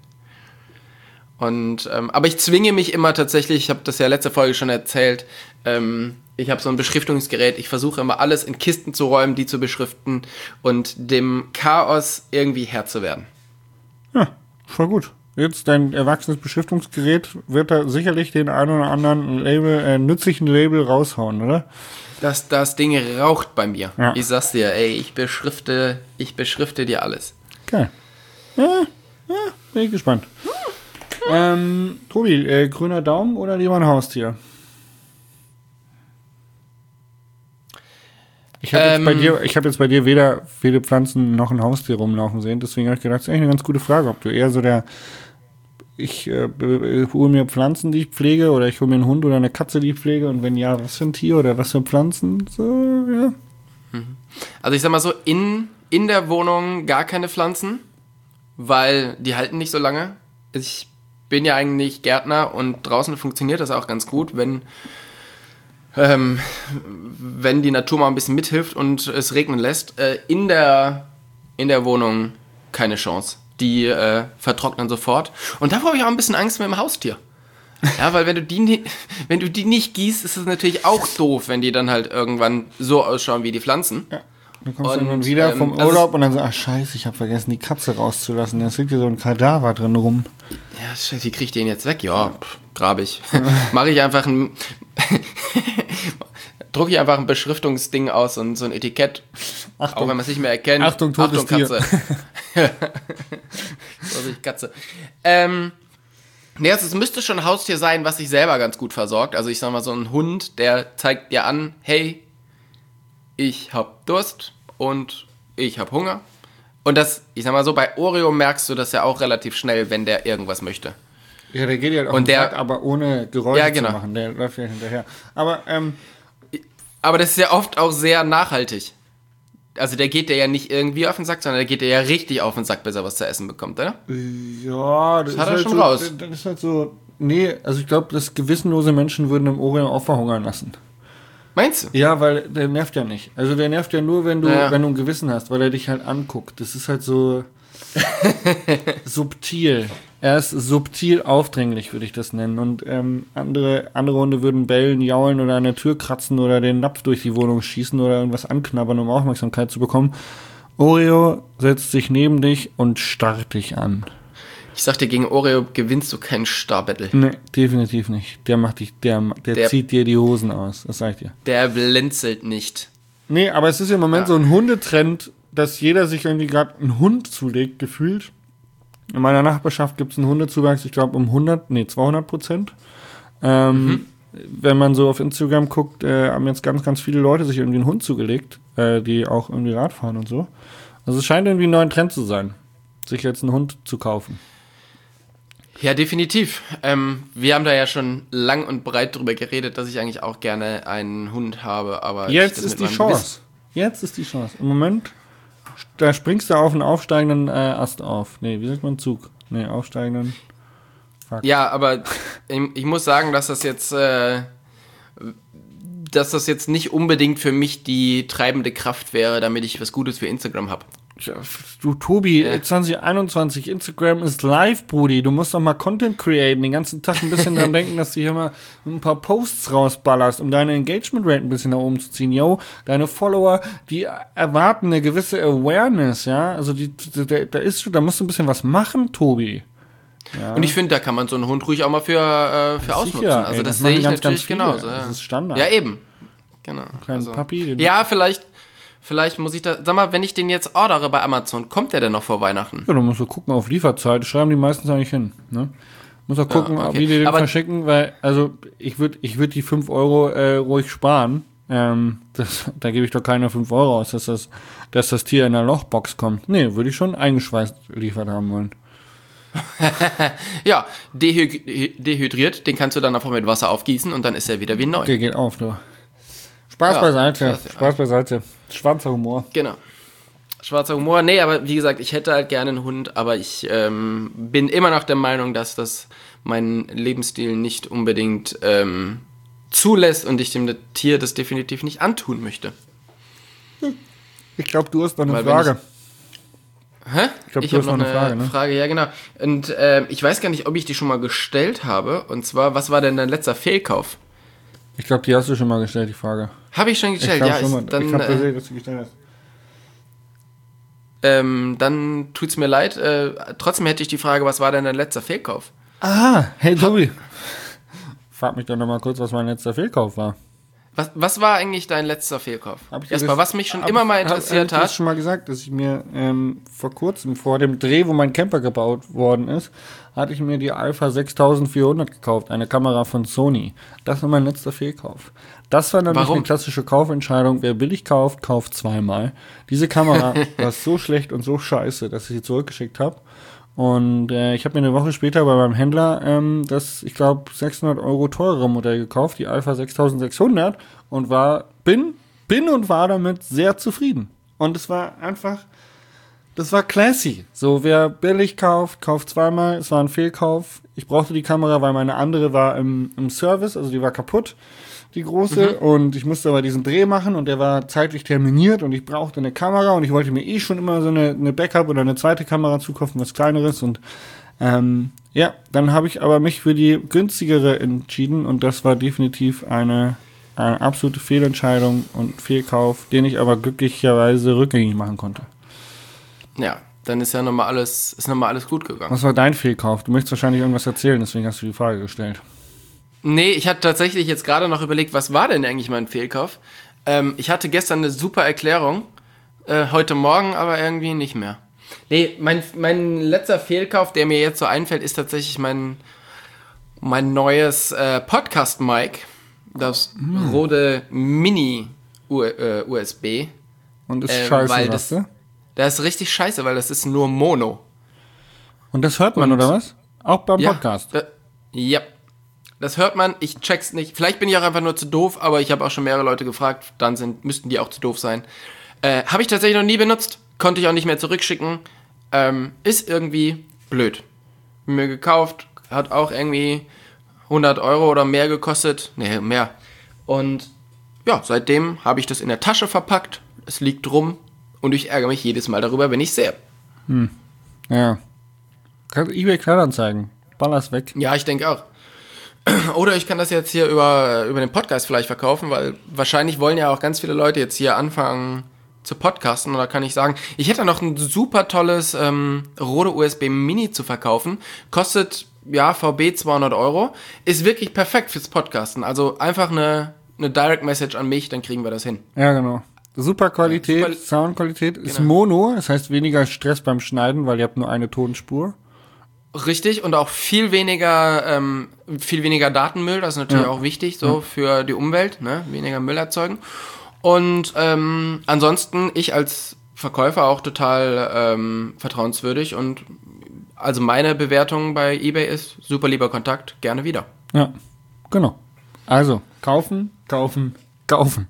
S2: Und ähm, aber ich zwinge mich immer tatsächlich, ich habe das ja letzte Folge schon erzählt, ähm, ich habe so ein Beschriftungsgerät, ich versuche immer alles in Kisten zu räumen, die zu beschriften und dem Chaos irgendwie Herr zu werden.
S3: Ja, voll gut. Jetzt dein erwachsenes Beschriftungsgerät wird da sicherlich den einen oder anderen Label, äh, nützlichen Label raushauen, oder?
S2: Das, das Ding raucht bei mir.
S3: Ja.
S2: Ich sag's dir, ey, ich beschrifte, ich beschrifte dir alles.
S3: Geil. Ja, ja, bin ich gespannt. Ähm, Tobi, äh, grüner Daumen oder lieber ein Haustier? Ich habe
S2: Ähm,
S3: jetzt, bei dir- ich hab jetzt bei dir weder viele Pflanzen noch ein Haustier rumlaufen sehen, deswegen habe ich gedacht, das ist eigentlich eine ganz gute Frage, ob du eher so der, ich äh, b- hole mir Pflanzen, die ich pflege, oder ich hole mir einen Hund oder eine Katze, die ich pflege, und wenn ja, was für ein Tier oder was für Pflanzen, so, ja.
S2: Also ich sag mal so, in, in der Wohnung gar keine Pflanzen, weil die halten nicht so lange. Ich bin ja eigentlich Gärtner und draußen funktioniert das auch ganz gut, wenn, ähm, wenn die Natur mal ein bisschen mithilft und es regnen lässt. Äh, in der, in der Wohnung keine Chance. Die äh, vertrocknen sofort. Und davor habe ich auch ein bisschen Angst mit dem Haustier. Ja, weil wenn du die ni- wenn du die nicht gießt, ist es natürlich auch doof, wenn die dann halt irgendwann so ausschauen wie die Pflanzen.
S3: Ja. Dann kommst
S2: Und,
S3: du irgendwann wieder
S2: ähm,
S3: vom
S2: also
S3: Urlaub und dann so, ach scheiße, ich habe vergessen, die Katze rauszulassen. Jetzt liegt hier so ein Kadaver drin rum.
S2: Ja, scheiße, wie krieg ich den jetzt weg? Ja, pff, grab ich. Mache ich einfach ein drucke ich einfach ein Beschriftungsding aus und so ein Etikett.
S3: Achtung.
S2: Auch wenn man es nicht mehr erkennt.
S3: Achtung, totes
S2: Achtung, Katze. Vorsicht, Katze. Ähm, nee, also es müsste schon ein Haustier sein, was sich selber ganz gut versorgt. Also ich sag mal, so ein Hund, der zeigt dir an, hey, ich hab Durst und ich hab Hunger. Und das, ich sag mal so, bei Oreo merkst du das ja auch relativ schnell, wenn der irgendwas möchte.
S3: Ja, der geht ja auf
S2: Und
S3: den
S2: der-
S3: Sack, aber ohne Geräusche
S2: Ja, genau.
S3: zu machen. Der läuft ja hinterher. Aber, ähm,
S2: Aber das ist ja oft auch sehr nachhaltig. Also der geht dir ja nicht irgendwie auf den Sack, sondern der geht dir ja richtig auf den Sack, bis er was zu essen bekommt, oder?
S3: ja, das,
S2: hat
S3: ist
S2: er
S3: halt
S2: schon
S3: so,
S2: raus.
S3: Das ist halt so, nee, also ich glaube, dass gewissenlose Menschen würden im Oreo auch verhungern lassen.
S2: Meinst du?
S3: Ja, weil der nervt ja nicht. Also der nervt ja nur, wenn du,
S2: Ja.
S3: wenn du ein Gewissen hast, weil er dich halt anguckt. Das ist halt so subtil. Er ist subtil aufdringlich, würde ich das nennen. Und ähm, andere, andere Hunde würden bellen, jaulen oder an der Tür kratzen oder den Napf durch die Wohnung schießen oder irgendwas anknabbern, um Aufmerksamkeit zu bekommen. Oreo setzt sich neben dich und starrt dich an.
S2: Ich sag dir, gegen Oreo gewinnst du kein Star-Battle.
S3: Nee, definitiv nicht. Der macht dich, der, der,
S2: Der-
S3: zieht dir die Hosen aus. Das sag ich dir.
S2: Der blinzelt nicht.
S3: Nee, aber es ist im Moment
S2: Ja.
S3: so ein Hundetrend, dass jeder sich irgendwie gerade einen Hund zulegt, gefühlt. In meiner Nachbarschaft gibt es einen Hundezuwachs, ich glaube um hundert, nee, zweihundert Prozent. Ähm,
S2: Mhm.
S3: Wenn man so auf Instagram guckt, äh, haben jetzt ganz, ganz viele Leute sich irgendwie einen Hund zugelegt, äh, die auch irgendwie Rad fahren und so. Also es scheint irgendwie ein neuer Trend zu sein, sich jetzt einen Hund zu kaufen.
S2: Ja, definitiv. Ähm, wir haben da ja schon lang und breit drüber geredet, dass ich eigentlich auch gerne einen Hund habe, aber ich
S3: Jetzt
S2: das
S3: ist
S2: mit
S3: die
S2: meinem
S3: Chance. Jetzt ist die Chance. Im Moment, da springst du auf einen aufsteigenden äh, Ast auf. Nee, wie sagt man Zug? Nee, aufsteigenden.
S2: Gewissen- Ja, aber ich, ich muss sagen, dass das jetzt, äh, dass das jetzt nicht unbedingt für mich die treibende Kraft wäre, damit ich was Gutes für Instagram habe.
S3: Ja, du Tobi,
S2: Ja.
S3: zwanzig einundzwanzig, Instagram ist live, Brudi. Du musst doch mal Content createn, den ganzen Tag ein bisschen dran denken, dass du hier mal ein paar Posts rausballerst, um deine Engagement Rate ein bisschen nach oben zu ziehen. Yo, deine Follower, die erwarten eine gewisse Awareness, ja. Also die, da, da ist da musst du ein bisschen was machen, Tobi. Ja.
S2: Und ich finde, da kann man so einen Hund ruhig auch mal für, äh, für ausnutzen.
S3: Sicher,
S2: Also
S3: ey,
S2: das,
S3: das machen
S2: sehe ich
S3: ganz,
S2: natürlich
S3: ganz viele.
S2: genauso. Ja.
S3: Das ist Standard.
S2: Ja, eben. Genau.
S3: Kleinen Papi, den-
S2: ja, vielleicht, vielleicht muss ich da, sag mal, wenn ich den jetzt ordere bei Amazon, kommt der denn noch vor Weihnachten?
S3: Ja, du musst so gucken auf Lieferzeit, schreiben die meistens eigentlich hin, ne? Muss auch gucken,
S2: Ja, okay.
S3: wie die den
S2: Aber-
S3: verschicken, weil, also, ich würde ich würd die fünf Euro äh, ruhig sparen. Ähm, das, da gebe ich doch keine fünf Euro aus, dass das, dass das Tier in einer Lochbox kommt. Nee, würde ich schon eingeschweißt liefert haben wollen.
S2: Ja, dehyd dehydriert, den kannst du dann einfach mit Wasser aufgießen und dann ist er wieder wie neu.
S3: Okay, geht auf, du. Spaß
S2: Ja,
S3: beiseite,
S2: klasse.
S3: Spaß beiseite. Schwarzer Humor.
S2: Genau. Schwarzer Humor. Nee, aber wie gesagt, ich hätte halt gerne einen Hund, aber ich ähm, bin immer noch der Meinung, dass das meinen Lebensstil nicht unbedingt ähm, zulässt und ich dem Tier das definitiv nicht antun möchte.
S3: Ich glaube, du hast noch eine
S2: Weil wenn
S3: Frage.
S2: Hä?
S3: Ich glaub,
S2: ich
S3: du
S2: habe
S3: hast
S2: noch
S3: noch
S2: eine
S3: eine
S2: Frage,
S3: Frage, ne?
S2: ja genau. Und ähm, ich weiß gar nicht, ob ich die schon mal gestellt habe. Und zwar, was war denn dein letzter Fehlkauf?
S3: Ich glaube, die hast du schon mal gestellt, die Frage.
S2: Habe ich schon
S3: Ich
S2: gestellt,
S3: glaube
S2: ja.
S3: schon
S2: Ist,
S3: mal.
S2: dann
S3: ich habe
S2: äh,
S3: gesehen, dass du gestellt hast.
S2: ähm, dann tut's mir leid. Äh, trotzdem hätte ich die Frage, was war denn dein letzter Fehlkauf?
S3: Ah, hey Tobi. Frag mich doch noch mal kurz, was mein letzter Fehlkauf war.
S2: Was, was war eigentlich dein letzter Fehlkauf?
S3: Hab ich dir
S2: Erstmal,
S3: das-
S2: was mich schon
S3: hab-
S2: immer mal
S3: hab-
S2: interessiert
S3: hab ich dir das
S2: hat.
S3: schon mal gesagt, dass ich mir ähm, vor kurzem, vor dem Dreh, wo mein Camper gebaut worden ist, hatte ich mir die Alpha sechstausendvierhundert gekauft, eine Kamera von Sony. Das war mein letzter Fehlkauf. Das war nämlich
S2: Warum?
S3: eine klassische Kaufentscheidung. Wer billig kauft, kauft zweimal. Diese Kamera war so schlecht und so scheiße, dass ich sie zurückgeschickt habe. Und äh, ich habe mir eine Woche später bei meinem Händler ähm, das, ich glaube, sechshundert Euro teurere Modell gekauft, die Alpha sechstausendsechshundert, und war, bin, bin und war damit sehr zufrieden. Und es war einfach, das war classy. So, wer billig kauft, kauft zweimal. Es war ein Fehlkauf. Ich brauchte die Kamera, weil meine andere war im, im Service, also die war kaputt, die große.
S2: Mhm.
S3: Und ich musste aber diesen Dreh machen und der war zeitlich terminiert und ich brauchte eine Kamera und ich wollte mir eh schon immer so eine, eine Backup oder eine zweite Kamera zukaufen, was kleineres. Und ähm, ja, dann habe ich aber mich für die günstigere entschieden und das war definitiv eine, eine absolute Fehlentscheidung und Fehlkauf, den ich aber glücklicherweise rückgängig machen konnte.
S2: Ja, dann ist ja nochmal alles, ist noch mal alles gut gegangen.
S3: Was war dein Fehlkauf? Du möchtest wahrscheinlich irgendwas erzählen, deswegen hast du die Frage gestellt.
S2: Nee, ich hatte tatsächlich jetzt gerade noch überlegt, was war denn eigentlich mein Fehlkauf? Ähm, ich hatte gestern eine super Erklärung, äh, heute Morgen aber irgendwie nicht mehr. Nee, mein, mein letzter Fehlkauf, der mir jetzt so einfällt, ist tatsächlich mein, mein neues äh, Podcast-Mic, das Rode Mini U S B.
S3: Und ist
S2: Ähm,
S3: scheiße,
S2: weil
S3: sagst
S2: das-
S3: du?
S2: Das ist richtig scheiße, weil das ist nur Mono.
S3: Und das hört man,
S2: Und-
S3: oder was? Auch beim Podcast?
S2: Da, ja. Das hört man, ich check's nicht. Vielleicht bin ich auch einfach nur zu doof, aber ich habe auch schon mehrere Leute gefragt, dann sind, müssten die auch zu doof sein. Äh, habe ich tatsächlich noch nie benutzt, konnte ich auch nicht mehr zurückschicken. Ähm, ist irgendwie blöd. Mir gekauft, hat auch irgendwie hundert Euro oder mehr gekostet. Nee, mehr. Und ja, seitdem habe ich das in der Tasche verpackt, es liegt rum und ich ärgere mich jedes Mal darüber, wenn ich sehe.
S3: Hm. Ja. Kannst eBay Kleinanzeigen. Baller's weg.
S2: Ja, ich denke auch. Oder ich kann das jetzt hier über, über den Podcast vielleicht verkaufen, weil wahrscheinlich wollen ja auch ganz viele Leute jetzt hier anfangen zu podcasten. Und da kann ich sagen, ich hätte noch ein super tolles ähm, Rode U S B Mini zu verkaufen. Kostet, ja, V B zweihundert Euro. Ist wirklich perfekt fürs Podcasten. Also einfach eine, eine Direct Message an mich, dann kriegen wir das hin.
S3: Ja, genau. Super Qualität,
S2: Ja, super,
S3: Soundqualität. Ist
S2: genau.
S3: Mono, das heißt weniger Stress beim Schneiden, weil ihr habt nur eine Tonspur.
S2: Richtig, und auch viel weniger, ähm, viel weniger Datenmüll, das ist natürlich
S3: Ja.
S2: auch wichtig, so für die Umwelt, ne? Weniger Müll erzeugen. Und ähm, ansonsten, ich als Verkäufer auch total ähm, vertrauenswürdig und also meine Bewertung bei eBay ist, super lieber Kontakt, gerne wieder.
S3: Ja, genau. Also, kaufen, kaufen, kaufen.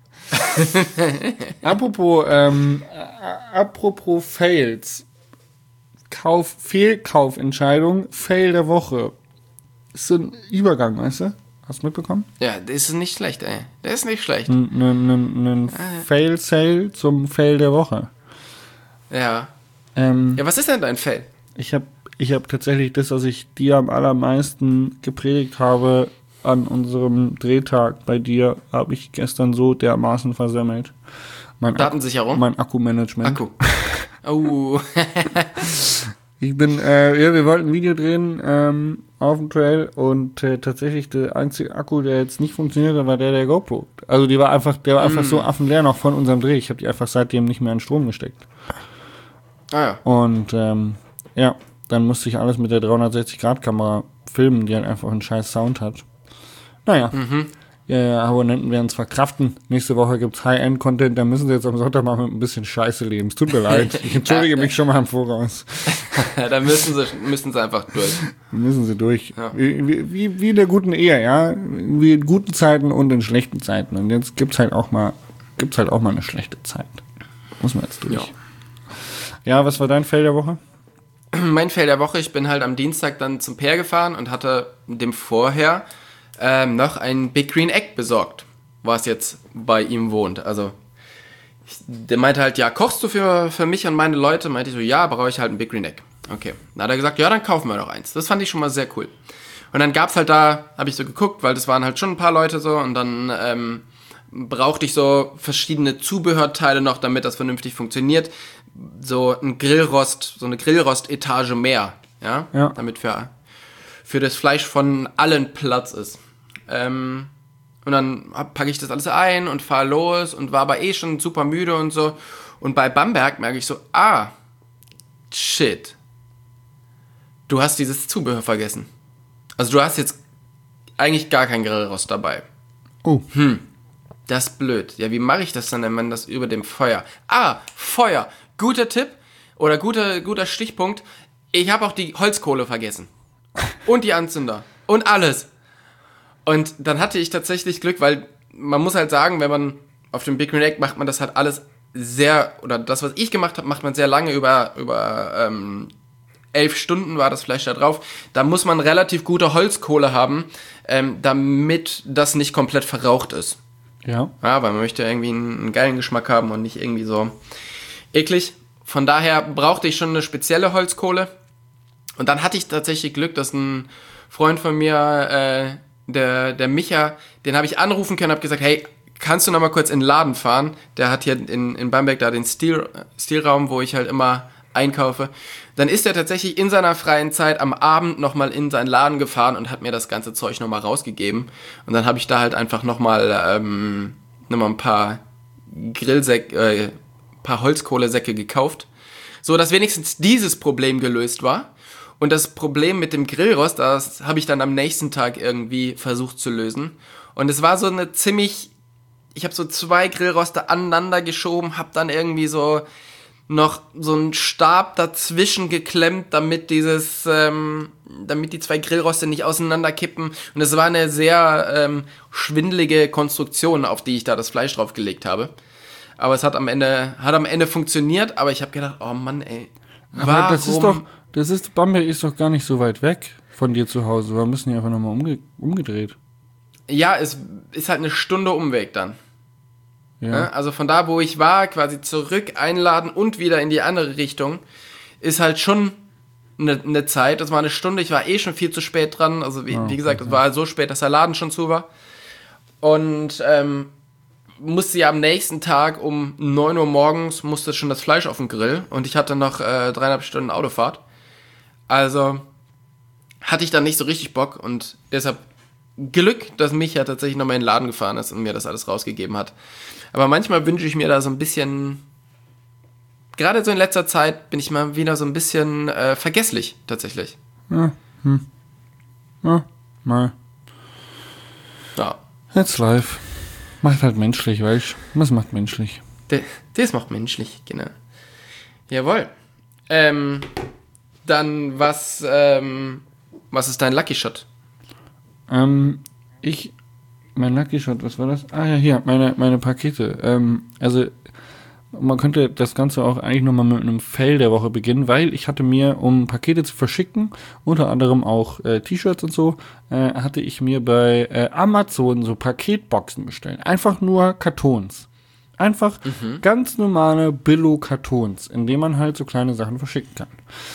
S3: apropos, ähm, äh, apropos Fails. Kauf, Fehlkaufentscheidung, Fail der Woche. Ist so ein Übergang, weißt du? Hast du mitbekommen?
S2: Ja, das ist nicht schlecht, ey. Das ist nicht schlecht.
S3: Ein, ein, ein, ein Fail-Sale zum Fail der Woche.
S2: Ja.
S3: Ähm,
S2: Ja, was ist denn dein Fail?
S3: Ich habe ich hab tatsächlich das, was ich dir am allermeisten gepredigt habe an unserem Drehtag bei dir, habe ich gestern so dermaßen versemmelt. Mein
S2: Datensicherung?
S3: Akku, mein Akkumanagement.
S2: Akku. Oh.
S3: Ich bin, äh, ja, wir wollten ein Video drehen ähm, auf dem Trail und äh, tatsächlich der einzige Akku, der jetzt nicht funktionierte, war der der GoPro. Also die war einfach, der war einfach
S2: Mm.
S3: so affenleer noch von unserem Dreh. Ich habe die einfach seitdem nicht mehr in Strom gesteckt.
S2: Ah ja.
S3: Und ähm, ja, dann musste ich alles mit der dreihundertsechzig Grad Kamera filmen, die halt einfach einen scheiß Sound hat. Naja,
S2: Mhm.
S3: ja, Abonnenten werden es verkraften. Nächste Woche gibt's High-End-Content, da müssen sie jetzt am Sonntag mal mit ein bisschen Scheiße leben. Es tut mir leid. Ich entschuldige mich schon mal im Voraus.
S2: Da müssen sie, müssen sie einfach durch.
S3: Müssen sie durch.
S2: Ja.
S3: Wie, wie, wie wie in der guten Ehe, ja. Wie in guten Zeiten und in schlechten Zeiten. Und jetzt gibt's halt auch mal, gibt's halt auch mal eine schlechte Zeit. Muss man jetzt durch.
S2: Ja.
S3: Ja, was war dein Fail der Woche?
S2: Mein Fail der Woche, ich bin halt am Dienstag dann zum Peer gefahren und hatte dem vorher ähm, noch ein Big Green Egg besorgt, was jetzt bei ihm wohnt. Also ich, der meinte halt, ja, kochst du für, für mich und meine Leute? Meinte ich so, ja, brauche ich halt ein Big Green Egg. Okay. Dann hat er gesagt, ja, dann kaufen wir doch eins. Das fand ich schon mal sehr cool. Und dann gab's halt da, habe ich so geguckt, weil das waren halt schon ein paar Leute so und dann ähm, brauchte ich so verschiedene Zubehörteile noch, damit das vernünftig funktioniert. So ein Grillrost, so eine Grillrost-Etage mehr, ja,
S3: Ja.
S2: damit für, für das Fleisch von allen Platz ist. Ähm, und dann packe ich das alles ein und fahre los und war aber eh schon super müde und so. Und bei Bamberg merke ich so, ah, shit, du hast dieses Zubehör vergessen. Also du hast jetzt eigentlich gar kein Grillrost dabei.
S3: Oh.
S2: Das ist blöd. Ja, wie mache ich das dann, wenn man das über dem Feuer... Ah, Feuer. Guter Tipp oder guter, guter Stichpunkt. Ich habe auch die Holzkohle vergessen. Und die Anzünder. Und alles. Und dann hatte ich tatsächlich Glück, weil man muss halt sagen, wenn man auf dem Big Green Egg macht man das halt alles sehr... Oder das, was ich gemacht habe, macht man sehr lange über... über ähm, elf Stunden war das Fleisch da drauf. Da muss man relativ gute Holzkohle haben, ähm, damit das nicht komplett verraucht ist.
S3: Ja.
S2: Ja, weil man möchte irgendwie einen, einen geilen Geschmack haben und nicht irgendwie so eklig. Von daher brauchte ich schon eine spezielle Holzkohle. Und dann hatte ich tatsächlich Glück, dass ein Freund von mir, äh, der, der Micha, den habe ich anrufen können, habe gesagt, hey, kannst du noch mal kurz in den Laden fahren? Der hat hier in, in Bamberg da den Stil, Stilraum, wo ich halt immer einkaufe. Dann ist er tatsächlich in seiner freien Zeit am Abend nochmal in seinen Laden gefahren und hat mir das ganze Zeug nochmal rausgegeben. Und dann habe ich da halt einfach nochmal ähm, noch mal ein paar Grillsäcke, äh, paar Holzkohlesäcke gekauft. So, dass wenigstens dieses Problem gelöst war. Und das Problem mit dem Grillrost, das habe ich dann am nächsten Tag irgendwie versucht zu lösen. Und es war so eine ziemlich... Ich habe so zwei Grillroste aneinander geschoben, habe dann irgendwie so... noch so einen Stab dazwischen geklemmt, damit dieses, ähm, damit die zwei Grillroste nicht auseinanderkippen. Und es war eine sehr ähm, schwindelige Konstruktion, auf die ich da das Fleisch draufgelegt habe. Aber es hat am Ende, hat am Ende funktioniert, aber ich habe gedacht, oh Mann, ey.
S3: Aber
S2: warum?
S3: das ist doch, das ist, Bamberg ist doch gar nicht so weit weg von dir zu Hause. Wir müssen die einfach nochmal umge- umgedreht.
S2: Ja, es ist halt eine Stunde Umweg dann.
S3: Ja.
S2: Ja, also von da, wo ich war, quasi zurück einladen und wieder in die andere Richtung, ist halt schon eine, eine Zeit. Das war eine Stunde, ich war eh schon viel zu spät dran. Also wie,
S3: Oh,
S2: wie gesagt, es
S3: okay.
S2: war halt so spät, dass der Laden schon zu war. Und ähm, musste ja am nächsten Tag um neun Uhr morgens, musste schon das Fleisch auf den Grill. Und ich hatte noch äh, dreieinhalb Stunden Autofahrt. Also hatte ich dann nicht so richtig Bock und deshalb Glück, dass Micha tatsächlich nochmal in den Laden gefahren ist und mir das alles rausgegeben hat. Aber manchmal wünsche ich mir da so ein bisschen, gerade so in letzter Zeit bin ich mal wieder so ein bisschen äh, vergesslich, tatsächlich.
S3: Ja, hm. Ja, mal.
S2: Ja,
S3: It's life. Macht halt menschlich, weißt du? Das macht menschlich.
S2: de, das macht menschlich, genau. Jawohl. Ähm, dann was, ähm, was ist dein Lucky Shot?
S3: Ähm, ich, mein Lucky Shot, was war das? Ah ja, hier, meine, meine Pakete. Ähm, also, man könnte das Ganze auch eigentlich nochmal mit einem Fail der Woche beginnen, weil ich hatte mir, um Pakete zu verschicken, unter anderem auch äh, T-Shirts und so, äh, hatte ich mir bei äh, Amazon so Paketboxen bestellt. Einfach nur Kartons. Einfach
S2: Mhm.
S3: ganz normale Billo-Kartons, in denen man halt so kleine Sachen verschicken kann.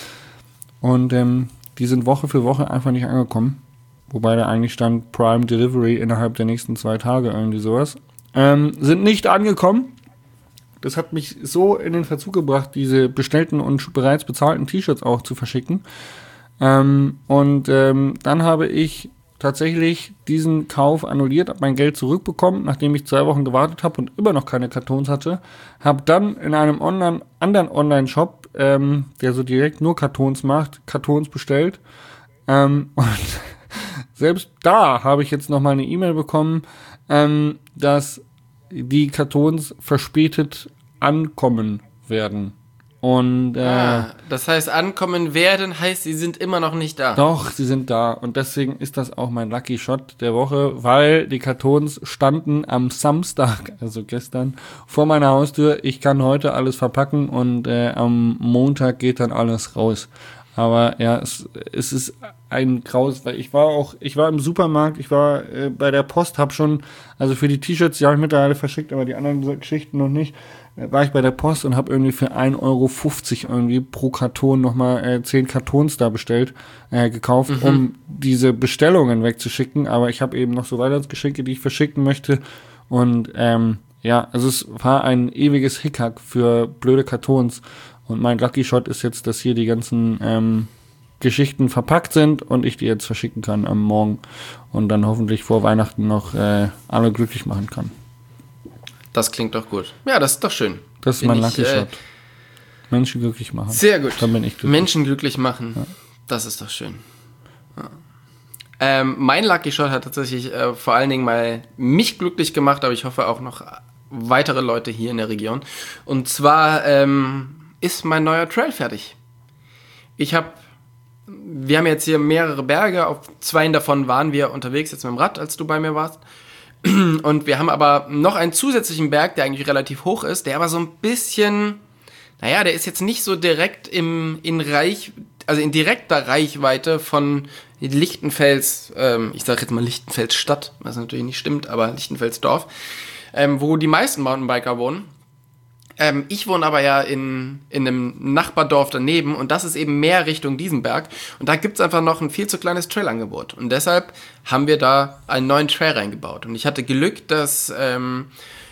S3: Und ähm, die sind Woche für Woche einfach nicht angekommen. Wobei da eigentlich stand Prime Delivery innerhalb der nächsten zwei Tage, irgendwie sowas. Ähm, sind nicht angekommen. Das hat mich so in den Verzug gebracht, diese bestellten und bereits bezahlten T-Shirts auch zu verschicken. Ähm, und ähm, dann habe ich tatsächlich diesen Kauf annulliert, habe mein Geld zurückbekommen, nachdem ich zwei Wochen gewartet habe und immer noch keine Kartons hatte. Habe dann in einem Online, anderen Online-Shop, ähm, der so direkt nur Kartons macht, Kartons bestellt. Ähm, und selbst da habe ich jetzt noch mal eine E-Mail bekommen, ähm, dass die Kartons verspätet ankommen werden. Und äh,
S2: Ah, das heißt, ankommen werden heißt, sie sind immer noch nicht da.
S3: doch, sie sind da. Und deswegen ist das auch mein Lucky Shot der Woche, weil die Kartons standen am Samstag, also gestern, vor meiner Haustür. Ich kann heute alles verpacken und äh, am Montag geht dann alles raus. Aber ja, es, es ist ein Graus, weil ich war auch, ich war im Supermarkt, ich war äh, bei der Post, hab schon, also für die T-Shirts, die habe ich mittlerweile verschickt, aber die anderen Geschichten noch nicht, äh, war ich bei der Post und habe irgendwie für ein Euro fünfzig irgendwie pro Karton nochmal äh, zehn Kartons da bestellt, äh, gekauft,
S2: Mhm.
S3: um diese Bestellungen wegzuschicken, aber ich habe eben noch so Weihnachtsgeschenke, die ich verschicken möchte und ähm, ja, also es war ein ewiges Hickhack für blöde Kartons. Und mein Lucky Shot ist jetzt, dass hier die ganzen ähm, Geschichten verpackt sind und ich die jetzt verschicken kann am Morgen und dann hoffentlich vor Weihnachten noch äh, alle glücklich machen kann.
S2: Das klingt doch gut. Ja, das ist doch schön.
S3: Das ist
S2: Bin
S3: mein
S2: ich,
S3: Lucky
S2: äh,
S3: Shot. Menschen glücklich machen.
S2: Sehr gut.
S3: Dann bin ich glücklich.
S2: Menschen glücklich machen. Das ist doch schön. Ja. Ähm, mein Lucky Shot hat tatsächlich äh, vor allen Dingen mal mich glücklich gemacht, aber ich hoffe auch noch weitere Leute hier in der Region. Und zwar ähm, ist mein neuer Trail fertig. Ich habe, wir haben jetzt hier mehrere Berge, auf zwei davon waren wir unterwegs, jetzt mit dem Rad, als du bei mir warst. Und wir haben aber noch einen zusätzlichen Berg, der eigentlich relativ hoch ist, der aber so ein bisschen, naja, der ist jetzt nicht so direkt im, in Reich, also in direkter Reichweite von Lichtenfels, ähm, ich sage jetzt mal Lichtenfels Stadt, was natürlich nicht stimmt, aber Lichtenfels Dorf, ähm, wo die meisten Mountainbiker wohnen. Ähm, ich wohne aber ja in, in einem Nachbardorf daneben und das ist eben mehr Richtung diesen Berg. Und da gibt's einfach noch ein viel zu kleines Trailangebot. Und deshalb haben wir da einen neuen Trail reingebaut. Und ich hatte Glück, dass ähm,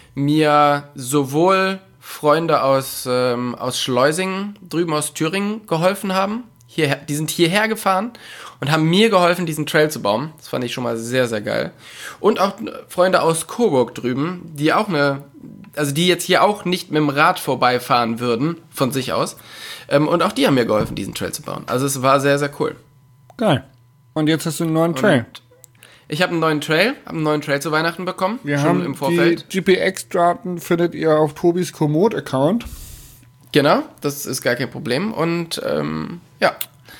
S2: mir sowohl Freunde aus, ähm, aus Schleusingen, drüben aus Thüringen, geholfen haben. Hierher, die sind hierher gefahren und haben mir geholfen, diesen Trail zu bauen. Das fand ich schon mal sehr, sehr geil. Und auch Freunde aus Coburg drüben, die auch eine, also die jetzt hier auch nicht mit dem Rad vorbeifahren würden, von sich aus. Ähm, und auch die haben mir geholfen, diesen Trail zu bauen. Also es war sehr, sehr cool.
S3: Geil. Und jetzt hast du einen neuen Trail.
S2: Und ich habe einen neuen Trail, habe einen neuen Trail zu Weihnachten bekommen,
S3: Wir
S2: schon
S3: haben
S2: im Vorfeld.
S3: die G P X-Daten findet ihr auf Tobis Komoot-Account.
S2: Genau, das ist gar kein Problem. Und ähm, ja,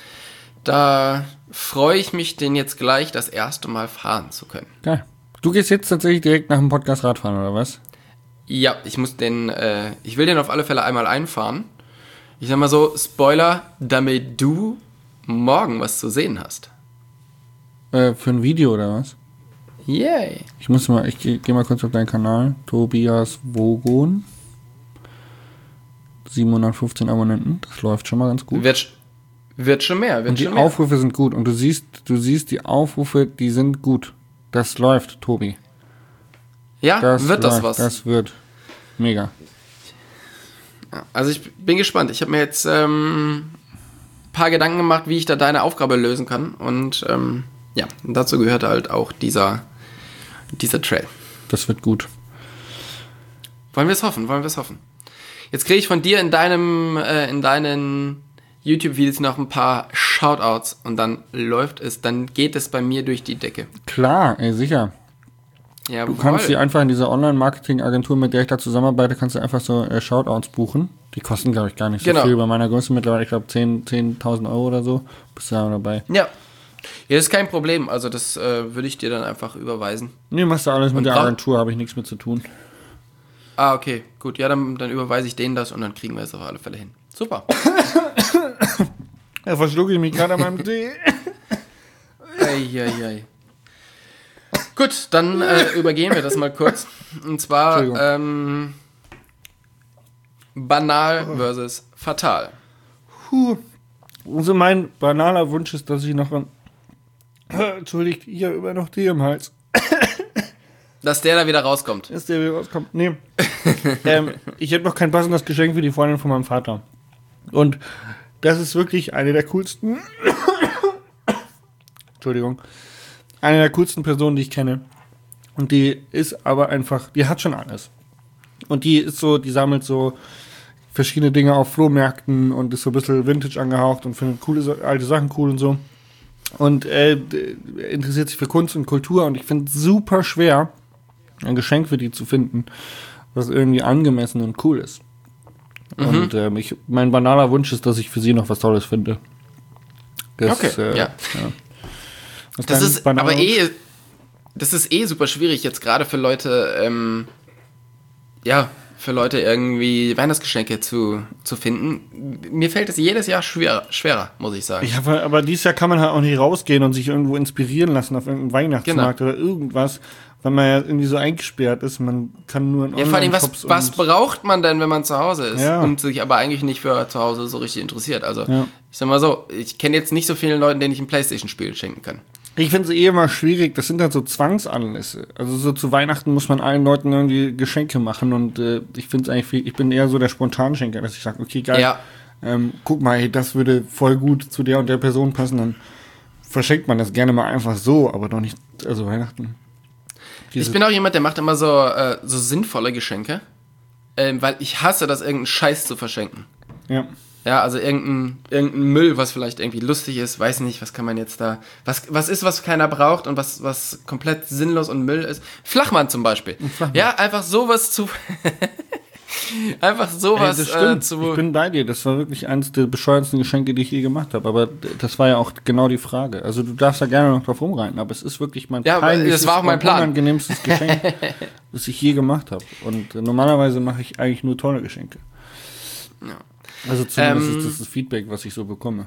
S2: da freue ich mich, den jetzt gleich das erste Mal fahren zu können.
S3: Geil. Du gehst jetzt tatsächlich direkt nach dem Podcast Radfahren, oder was?
S2: Ja, ich muss den, äh, ich will den auf alle Fälle einmal einfahren. Ich sag mal so, Spoiler, damit du morgen was zu sehen hast.
S3: Äh, für ein Video, oder was?
S2: Yay.
S3: Ich muss mal, ich gehe geh mal kurz auf deinen Kanal. Tobias Vogon. siebenhundertfünfzehn Abonnenten. Das läuft schon mal ganz gut.
S2: Wird, wird schon mehr. Wird
S3: und die
S2: schon mehr.
S3: Aufrufe sind gut. Und du siehst, du siehst, die Aufrufe, die sind gut. Das läuft, Tobi.
S2: Ja,
S3: Das
S2: wird das
S3: läuft,
S2: was.
S3: Das wird mega.
S2: Ja, also ich bin gespannt. Ich habe mir jetzt ähm, ein paar Gedanken gemacht, wie ich da deine Aufgabe lösen kann. Und ähm, ja, dazu gehört halt auch dieser, dieser Trail.
S3: Das wird gut.
S2: Wollen wir es hoffen, wollen wir es hoffen. Jetzt kriege ich von dir in deinem, äh, in deinen YouTube-Videos noch ein paar Shoutouts und dann läuft es, dann geht es bei mir durch die Decke.
S3: Klar, ey, sicher.
S2: Ja,
S3: Du kannst die einfach in dieser Online-Marketing-Agentur, mit der ich da zusammenarbeite, kannst du einfach so äh, Shoutouts buchen. Die kosten, glaube ich, gar nicht so
S2: Genau.
S3: viel. Bei meiner Größe mittlerweile, ich glaube, zehntausend Euro oder so. Bist du da dabei.
S2: Ja. Ja, das ist kein Problem. Also das äh, würde ich dir dann einfach überweisen.
S3: Nee, machst du alles mit
S2: Und
S3: der
S2: bra-
S3: Agentur, habe ich nichts mit zu tun.
S2: Ah, okay. Gut, ja, dann, dann überweise ich denen das und dann kriegen wir es auf alle Fälle hin. Super.
S3: Ja, verschlucke ich mich gerade an meinem Tee.
S2: Eieiei. Gut, dann äh, übergehen wir das mal kurz. Und zwar
S3: Entschuldigung.
S2: ähm, banal versus fatal.
S3: Puh. Also mein banaler Wunsch ist, dass ich noch ein... Entschuldigt, ich habe immer noch Tee im Hals.
S2: Dass der da wieder rauskommt.
S3: Ist der wieder rauskommt? Nee. ähm, ich hätte noch kein passendes Geschenk für die Freundin von meinem Vater. Und das ist wirklich eine der coolsten... Entschuldigung. Eine der coolsten Personen, die ich kenne. Und die ist aber einfach... Die hat schon alles. Und die ist so... Die sammelt so verschiedene Dinge auf Flohmärkten und ist so ein bisschen Vintage angehaucht und findet coole, Sa- alte Sachen cool und so. Und äh, d- interessiert sich für Kunst und Kultur. Und ich finde es super schwer, ein Geschenk für die zu finden, was irgendwie angemessen und cool ist.
S2: Mhm.
S3: Und ähm, ich, mein banaler Wunsch ist, dass ich für sie noch was Tolles finde. Das,
S2: Okay,
S3: äh,
S2: ja.
S3: Was
S2: Das
S3: dein
S2: ist
S3: banaler
S2: aber
S3: Wunsch?
S2: eh, das ist eh super schwierig jetzt gerade für Leute, ähm, ja, für Leute irgendwie Weihnachtsgeschenke zu, zu finden. Mir fällt es jedes Jahr schwer, schwerer, muss ich sagen.
S3: Ja, aber, aber dieses Jahr kann man halt auch nicht rausgehen und sich irgendwo inspirieren lassen auf irgendeinem Weihnachtsmarkt
S2: Genau.
S3: oder irgendwas, weil man ja irgendwie so eingesperrt ist. Man kann nur in
S2: Ja, vor allem, was,
S3: Online-Shops
S2: was
S3: und-
S2: braucht man denn, wenn man zu Hause ist
S3: Ja.
S2: und sich aber eigentlich nicht für zu Hause so richtig interessiert? Also,
S3: Ja.
S2: ich sag mal so, ich kenne jetzt nicht so vielen Leuten, denen ich ein Playstation-Spiel schenken kann.
S3: Ich finde es eh immer schwierig, das sind halt so Zwangsanlässe. Also so zu Weihnachten muss man allen Leuten irgendwie Geschenke machen und äh, ich finde es eigentlich, viel, ich bin eher so der Spontanschenker, dass ich sage, okay, geil,
S2: Ja.
S3: ähm, guck mal, hey, das würde voll gut zu der und der Person passen, dann verschenkt man das gerne mal einfach so, aber doch nicht, also Weihnachten. Diese,
S2: Ich bin auch jemand, der macht immer so, äh, so sinnvolle Geschenke, ähm, weil ich hasse das, irgendeinen Scheiß zu verschenken.
S3: ja.
S2: Ja, also irgendein, irgendein Müll, was vielleicht irgendwie lustig ist, weiß nicht, was kann man jetzt da, was, was ist, was keiner braucht und was, was komplett sinnlos und Müll ist. Flachmann zum Beispiel.
S3: Flachmann.
S2: Ja, einfach sowas zu, einfach
S3: Hey,
S2: sowas
S3: das stimmt.
S2: äh, zu,
S3: Ich bin bei dir. Das war wirklich eines der bescheuertsten Geschenke, die ich je gemacht habe. Aber d- das war ja auch genau die Frage. Also du darfst da gerne noch drauf rumreiten, aber es ist wirklich mein
S2: Ja, aber
S3: peinlichstes
S2: das war auch mein
S3: und
S2: Plan.
S3: unangenehmstes Geschenk, das ich je gemacht habe. Und äh, normalerweise mache ich eigentlich nur tolle Geschenke.
S2: Ja.
S3: Also zumindest
S2: Ähm,
S3: ist das das Feedback, was ich so bekomme.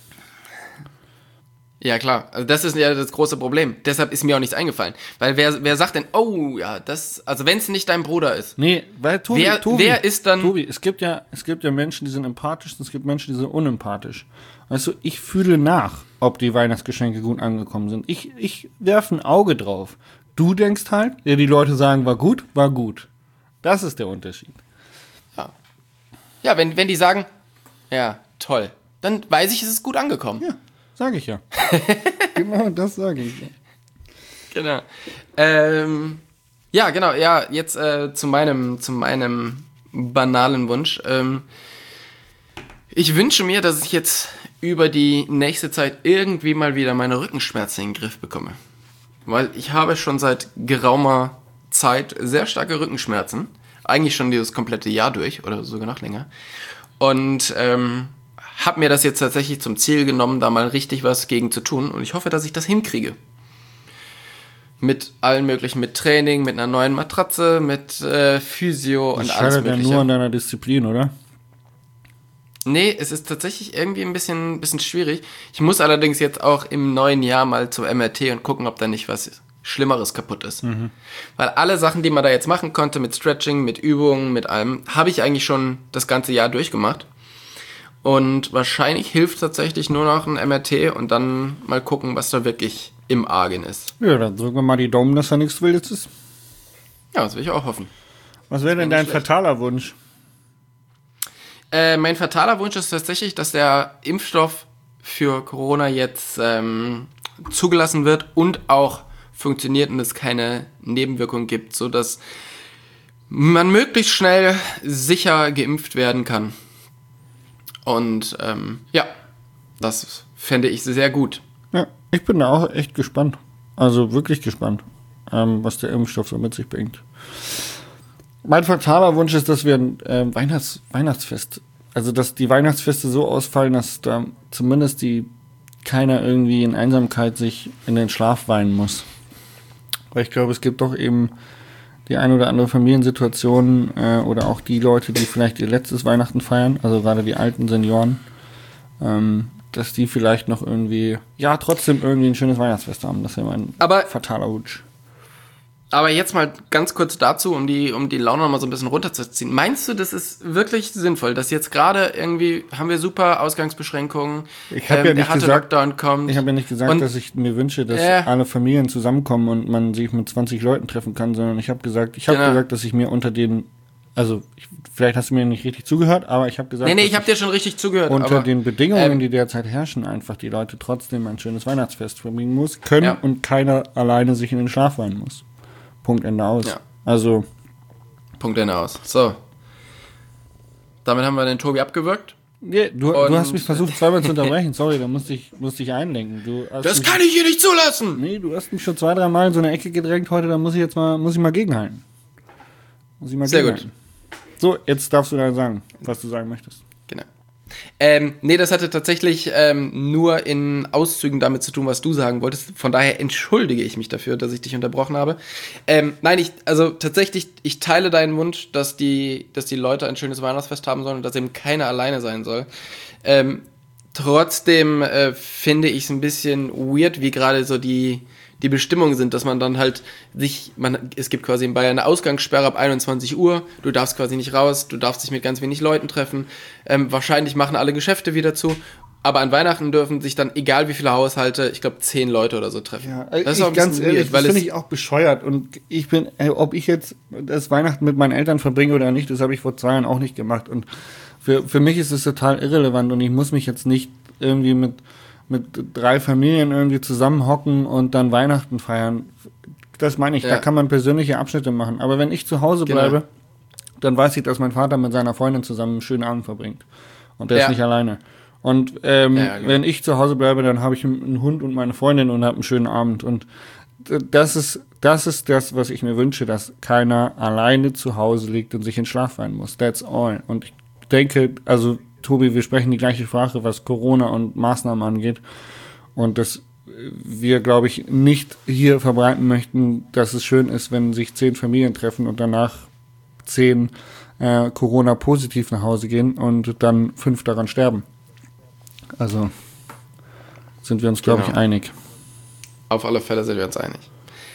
S2: Ja, klar. Also das ist ja das große Problem. Deshalb ist mir auch nichts eingefallen. Weil wer, wer sagt denn, oh, ja, das, also wenn es nicht dein Bruder ist.
S3: Nee, weil Tobi,
S2: Wer-
S3: Tobi,
S2: wer ist dann-
S3: Tobi, es gibt ja, es gibt ja Menschen, die sind empathisch und es gibt Menschen, die sind unempathisch. Also ich fühle nach, ob die Weihnachtsgeschenke gut angekommen sind. Ich, ich werfe ein Auge drauf. Du denkst halt, ja, die Leute sagen, war gut, war gut. Das ist der Unterschied.
S2: Ja, ja wenn, wenn die sagen, ja, toll, dann weiß ich, es ist gut angekommen.
S3: Ja, sage ich ja. Genau, das sage ich.
S2: Genau. Ähm, ja, genau, ja, jetzt äh, zu meinem, zu meinem banalen Wunsch. Ähm, ich wünsche mir, dass ich jetzt über die nächste Zeit irgendwie mal wieder meine Rückenschmerzen in den Griff bekomme. Weil ich habe schon seit geraumer Zeit sehr starke Rückenschmerzen. Eigentlich schon dieses komplette Jahr durch oder sogar noch länger. Und ähm, habe mir das jetzt tatsächlich zum Ziel genommen, da mal richtig was gegen zu tun. Und ich hoffe, dass ich das hinkriege. Mit allen möglichen, mit Training, mit einer neuen Matratze, mit äh, Physio und
S3: Das
S2: alles
S3: scheitert ja
S2: mögliche.
S3: nur an deiner Disziplin, oder?
S2: Nee, es ist tatsächlich irgendwie ein bisschen, bisschen schwierig. Ich muss allerdings jetzt auch im neuen Jahr mal zum M R T und gucken, ob da nicht was Schlimmeres kaputt ist. Mhm. Weil alle Sachen, die man da jetzt machen konnte, mit Stretching, mit Übungen, mit allem, habe ich eigentlich schon das ganze Jahr durchgemacht. Und wahrscheinlich hilft tatsächlich nur noch ein M R T und dann mal gucken, was da wirklich im Argen ist.
S3: Ja, dann drücken wir mal die Daumen, dass da nichts Wildes ist.
S2: Ja, das will ich auch hoffen.
S3: Was wäre denn dein fataler Wunsch?
S2: Äh, mein fataler Wunsch ist tatsächlich, dass der Impfstoff für Corona jetzt ähm, zugelassen wird und auch funktioniert und es keine Nebenwirkungen gibt, sodass man möglichst schnell sicher geimpft werden kann. Und ähm, ja, das fände ich sehr gut.
S3: Ja, ich bin da auch echt gespannt. Also wirklich gespannt, ähm, was der Impfstoff so mit sich bringt. Mein fataler Wunsch ist, dass wir ein äh, Weihnachts- Weihnachtsfest, also dass die Weihnachtsfeste so ausfallen, dass da zumindest die keiner irgendwie in Einsamkeit sich in den Schlaf weinen muss. Weil ich glaube, es gibt doch eben die eine oder andere Familiensituation äh, oder auch die Leute, die vielleicht ihr letztes Weihnachten feiern, also gerade die alten Senioren, ähm, dass die vielleicht noch irgendwie, ja, trotzdem irgendwie ein schönes Weihnachtsfest haben. Das wäre mein
S2: aber,
S3: fataler Wunsch.
S2: Aber jetzt mal ganz kurz dazu, um die, um die Laune noch mal so ein bisschen runterzuziehen. Meinst du, das ist wirklich sinnvoll, dass jetzt gerade irgendwie, haben wir super Ausgangsbeschränkungen,
S3: ich hab
S2: ähm,
S3: ja nicht
S2: der harte
S3: gesagt,
S2: Lockdown kommt.
S3: Ich habe ja nicht gesagt,
S2: und,
S3: dass ich mir wünsche, dass
S2: äh,
S3: alle Familien zusammenkommen und man sich mit zwanzig Leuten treffen kann, sondern ich habe gesagt, ich habe
S2: genau.
S3: gesagt, dass ich mir unter den, also ich, vielleicht hast du mir nicht richtig zugehört, aber ich habe gesagt,
S2: nee, nee, ich habe dir schon richtig zugehört.
S3: Unter
S2: aber,
S3: den Bedingungen,
S2: ähm,
S3: die derzeit herrschen, einfach die Leute trotzdem ein schönes Weihnachtsfest verbringen muss, können
S2: ja.
S3: und keiner alleine sich in den Schlaf weinen muss. Punkt, Ende aus.
S2: Ja.
S3: Also.
S2: Punkt, Ende aus. So. Damit haben wir den Tobi abgewürgt.
S3: Yeah, du, du hast mich versucht zweimal zu unterbrechen. Sorry, da musste ich, musste ich einlenken. Du hast
S2: das
S3: mich,
S2: kann ich hier nicht zulassen!
S3: Nee, du hast mich schon zwei, drei Mal in so eine Ecke gedrängt heute, da muss ich jetzt mal, muss ich mal gegenhalten. Muss ich mal
S2: Sehr
S3: gegenhalten. Gut. So, jetzt darfst du dann sagen, was du sagen möchtest.
S2: Genau. Ähm, nee, das hatte tatsächlich ähm, nur in Auszügen damit zu tun, was du sagen wolltest. Von daher entschuldige ich mich dafür, dass ich dich unterbrochen habe. Ähm, nein, ich, also tatsächlich, ich teile deinen Wunsch, dass die, dass die Leute ein schönes Weihnachtsfest haben sollen und dass eben keiner alleine sein soll. Ähm, trotzdem äh, finde ich es ein bisschen weird, wie gerade so die, die Bestimmungen sind, dass man dann halt sich, man, es gibt quasi in Bayern eine Ausgangssperre ab einundzwanzig Uhr, du darfst quasi nicht raus, du darfst dich mit ganz wenig Leuten treffen, ähm, wahrscheinlich machen alle Geschäfte wieder zu, aber an Weihnachten dürfen sich dann, egal wie viele Haushalte, ich glaube zehn Leute oder so treffen.
S3: Ja,
S2: das ist
S3: ich,
S2: auch ein
S3: ganz
S2: bisschen
S3: ehrlich,
S2: weird, weil
S3: das finde ich auch bescheuert und ich bin, äh, ob ich jetzt das Weihnachten mit meinen Eltern verbringe oder nicht, das habe ich vor zwei Jahren auch nicht gemacht und für, für mich ist es total irrelevant und ich muss mich jetzt nicht irgendwie mit mit drei Familien irgendwie zusammenhocken und dann Weihnachten feiern. Das meine ich, ja. Da kann man persönliche Abschnitte machen. Aber wenn ich zu Hause bleibe, genau. Dann weiß ich, dass mein Vater mit seiner Freundin zusammen einen schönen Abend verbringt. Und der ja. ist nicht alleine. Und ähm, ja, genau. Wenn ich zu Hause bleibe, dann habe ich einen Hund und meine Freundin und habe einen schönen Abend. Und das ist, das ist das, was ich mir wünsche, dass keiner alleine zu Hause liegt und sich in Schlaf weinen muss. That's all. Und ich denke, also Tobi, wir sprechen die gleiche Sprache, was Corona und Maßnahmen angeht. Und dass wir, glaube ich, nicht hier verbreiten möchten, dass es schön ist, wenn sich zehn Familien treffen und danach zehn äh, Corona-positiv nach Hause gehen und dann fünf daran sterben. Also sind wir uns, glaube genau. ich, einig.
S2: Auf alle Fälle sind wir uns einig.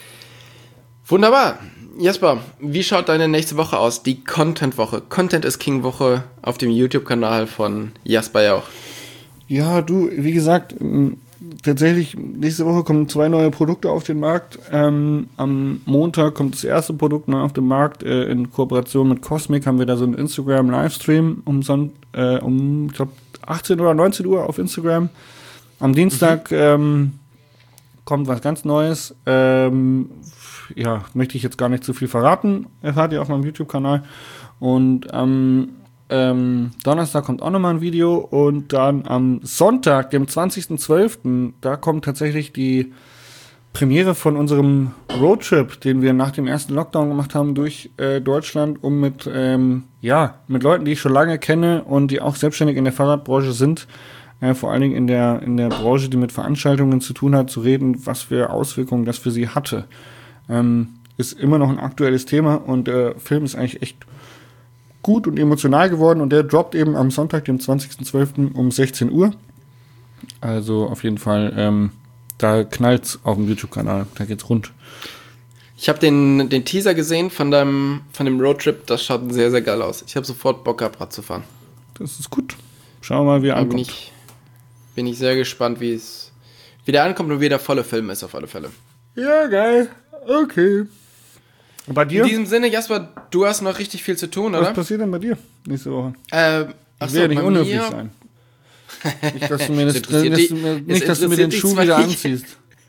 S2: Wunderbar. Jesper, wie schaut deine nächste Woche aus? Die Content-Woche. Content is King-Woche auf dem YouTube-Kanal von Jasper Jauch.
S3: Ja, du, wie gesagt, tatsächlich, nächste Woche kommen zwei neue Produkte auf den Markt. Ähm, am Montag kommt das erste Produkt neu auf den Markt. Äh, in Kooperation mit Cosmic haben wir da so einen Instagram-Livestream um, Son- äh, um ich glaube, achtzehn oder neunzehn Uhr auf Instagram. Am Dienstag mhm. ähm, kommt was ganz Neues. Ähm, ja, möchte ich jetzt gar nicht zu viel verraten. Erfahrt ihr auf meinem YouTube-Kanal. Und am ähm, Donnerstag kommt auch nochmal ein Video. Und dann am Sonntag, dem zwanzigsten zwölften, da kommt tatsächlich die Premiere von unserem Roadtrip, den wir nach dem ersten Lockdown gemacht haben durch äh, Deutschland, um mit, ähm, ja, mit Leuten, die ich schon lange kenne und die auch selbstständig in der Fahrradbranche sind, äh, vor allen Dingen in der, in der Branche, die mit Veranstaltungen zu tun hat, zu reden, was für Auswirkungen das für sie hatte. Ähm, ist immer noch ein aktuelles Thema und der Film ist eigentlich echt gut und emotional geworden und der droppt eben am Sonntag, dem zwanzigsten zwölften um sechzehn Uhr. Also auf jeden Fall ähm, Da knallt's auf dem YouTube-Kanal. Da geht's rund.
S2: Ich habe den, den Teaser gesehen von deinem, von dem Roadtrip. Das schaut sehr, sehr geil aus. Ich habe sofort Bock gehabt, Rad zu fahren.
S3: Das ist gut. Schauen wir mal, wie er
S2: Da bin
S3: ankommt.
S2: ich, bin ich sehr gespannt, wie es wie der ankommt und wie der volle Film ist auf alle Fälle.
S3: Ja, geil. Okay. Und bei dir?
S2: In diesem Sinne, Jasper, du hast noch richtig viel zu tun,
S3: Was
S2: oder?
S3: passiert denn bei dir nächste Woche?
S2: Äh,
S3: Ich
S2: achso,
S3: will ja nicht
S2: bei
S3: unhöflich
S2: mir-
S3: sein. Nicht, dass du mir, das,
S2: Es interessiert
S3: dass
S2: dich-
S3: du mir,
S2: es
S3: nicht, dass du mir den
S2: interessiert dich
S3: Schuh
S2: zwar
S3: wieder
S2: nicht.
S3: anziehst.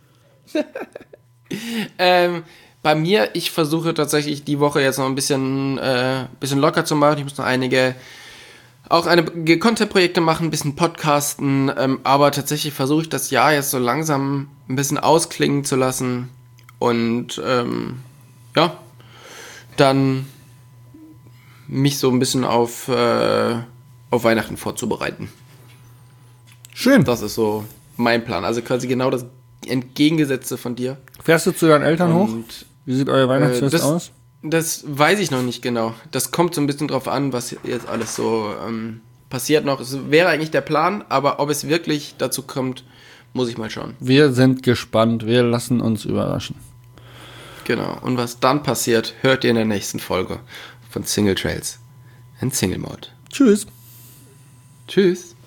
S2: Ähm, bei mir, ich versuche tatsächlich die Woche jetzt noch ein bisschen, äh, bisschen locker zu machen. Ich muss noch einige, auch einige Content-Projekte machen, ein bisschen podcasten, ähm, aber tatsächlich versuche ich das Jahr jetzt so langsam ein bisschen ausklingen zu lassen und ähm, ja, dann mich so ein bisschen auf, äh, auf Weihnachten vorzubereiten.
S3: Schön.
S2: Das ist so mein Plan. Also quasi genau das Entgegengesetzte von dir.
S3: Fährst du zu deinen Eltern hoch?
S2: Und
S3: Wie sieht euer Weihnachtsfest
S2: Äh, das,
S3: aus?
S2: Das weiß ich noch nicht genau. Das kommt so ein bisschen drauf an, was jetzt alles so ähm, passiert noch. Es wäre eigentlich der Plan, aber ob es wirklich dazu kommt, muss ich mal schauen.
S3: Wir sind gespannt. Wir lassen uns überraschen.
S2: Genau. Und was dann passiert, hört ihr in der nächsten Folge von Single Trails and Single Mode.
S3: Tschüss.
S2: Tschüss.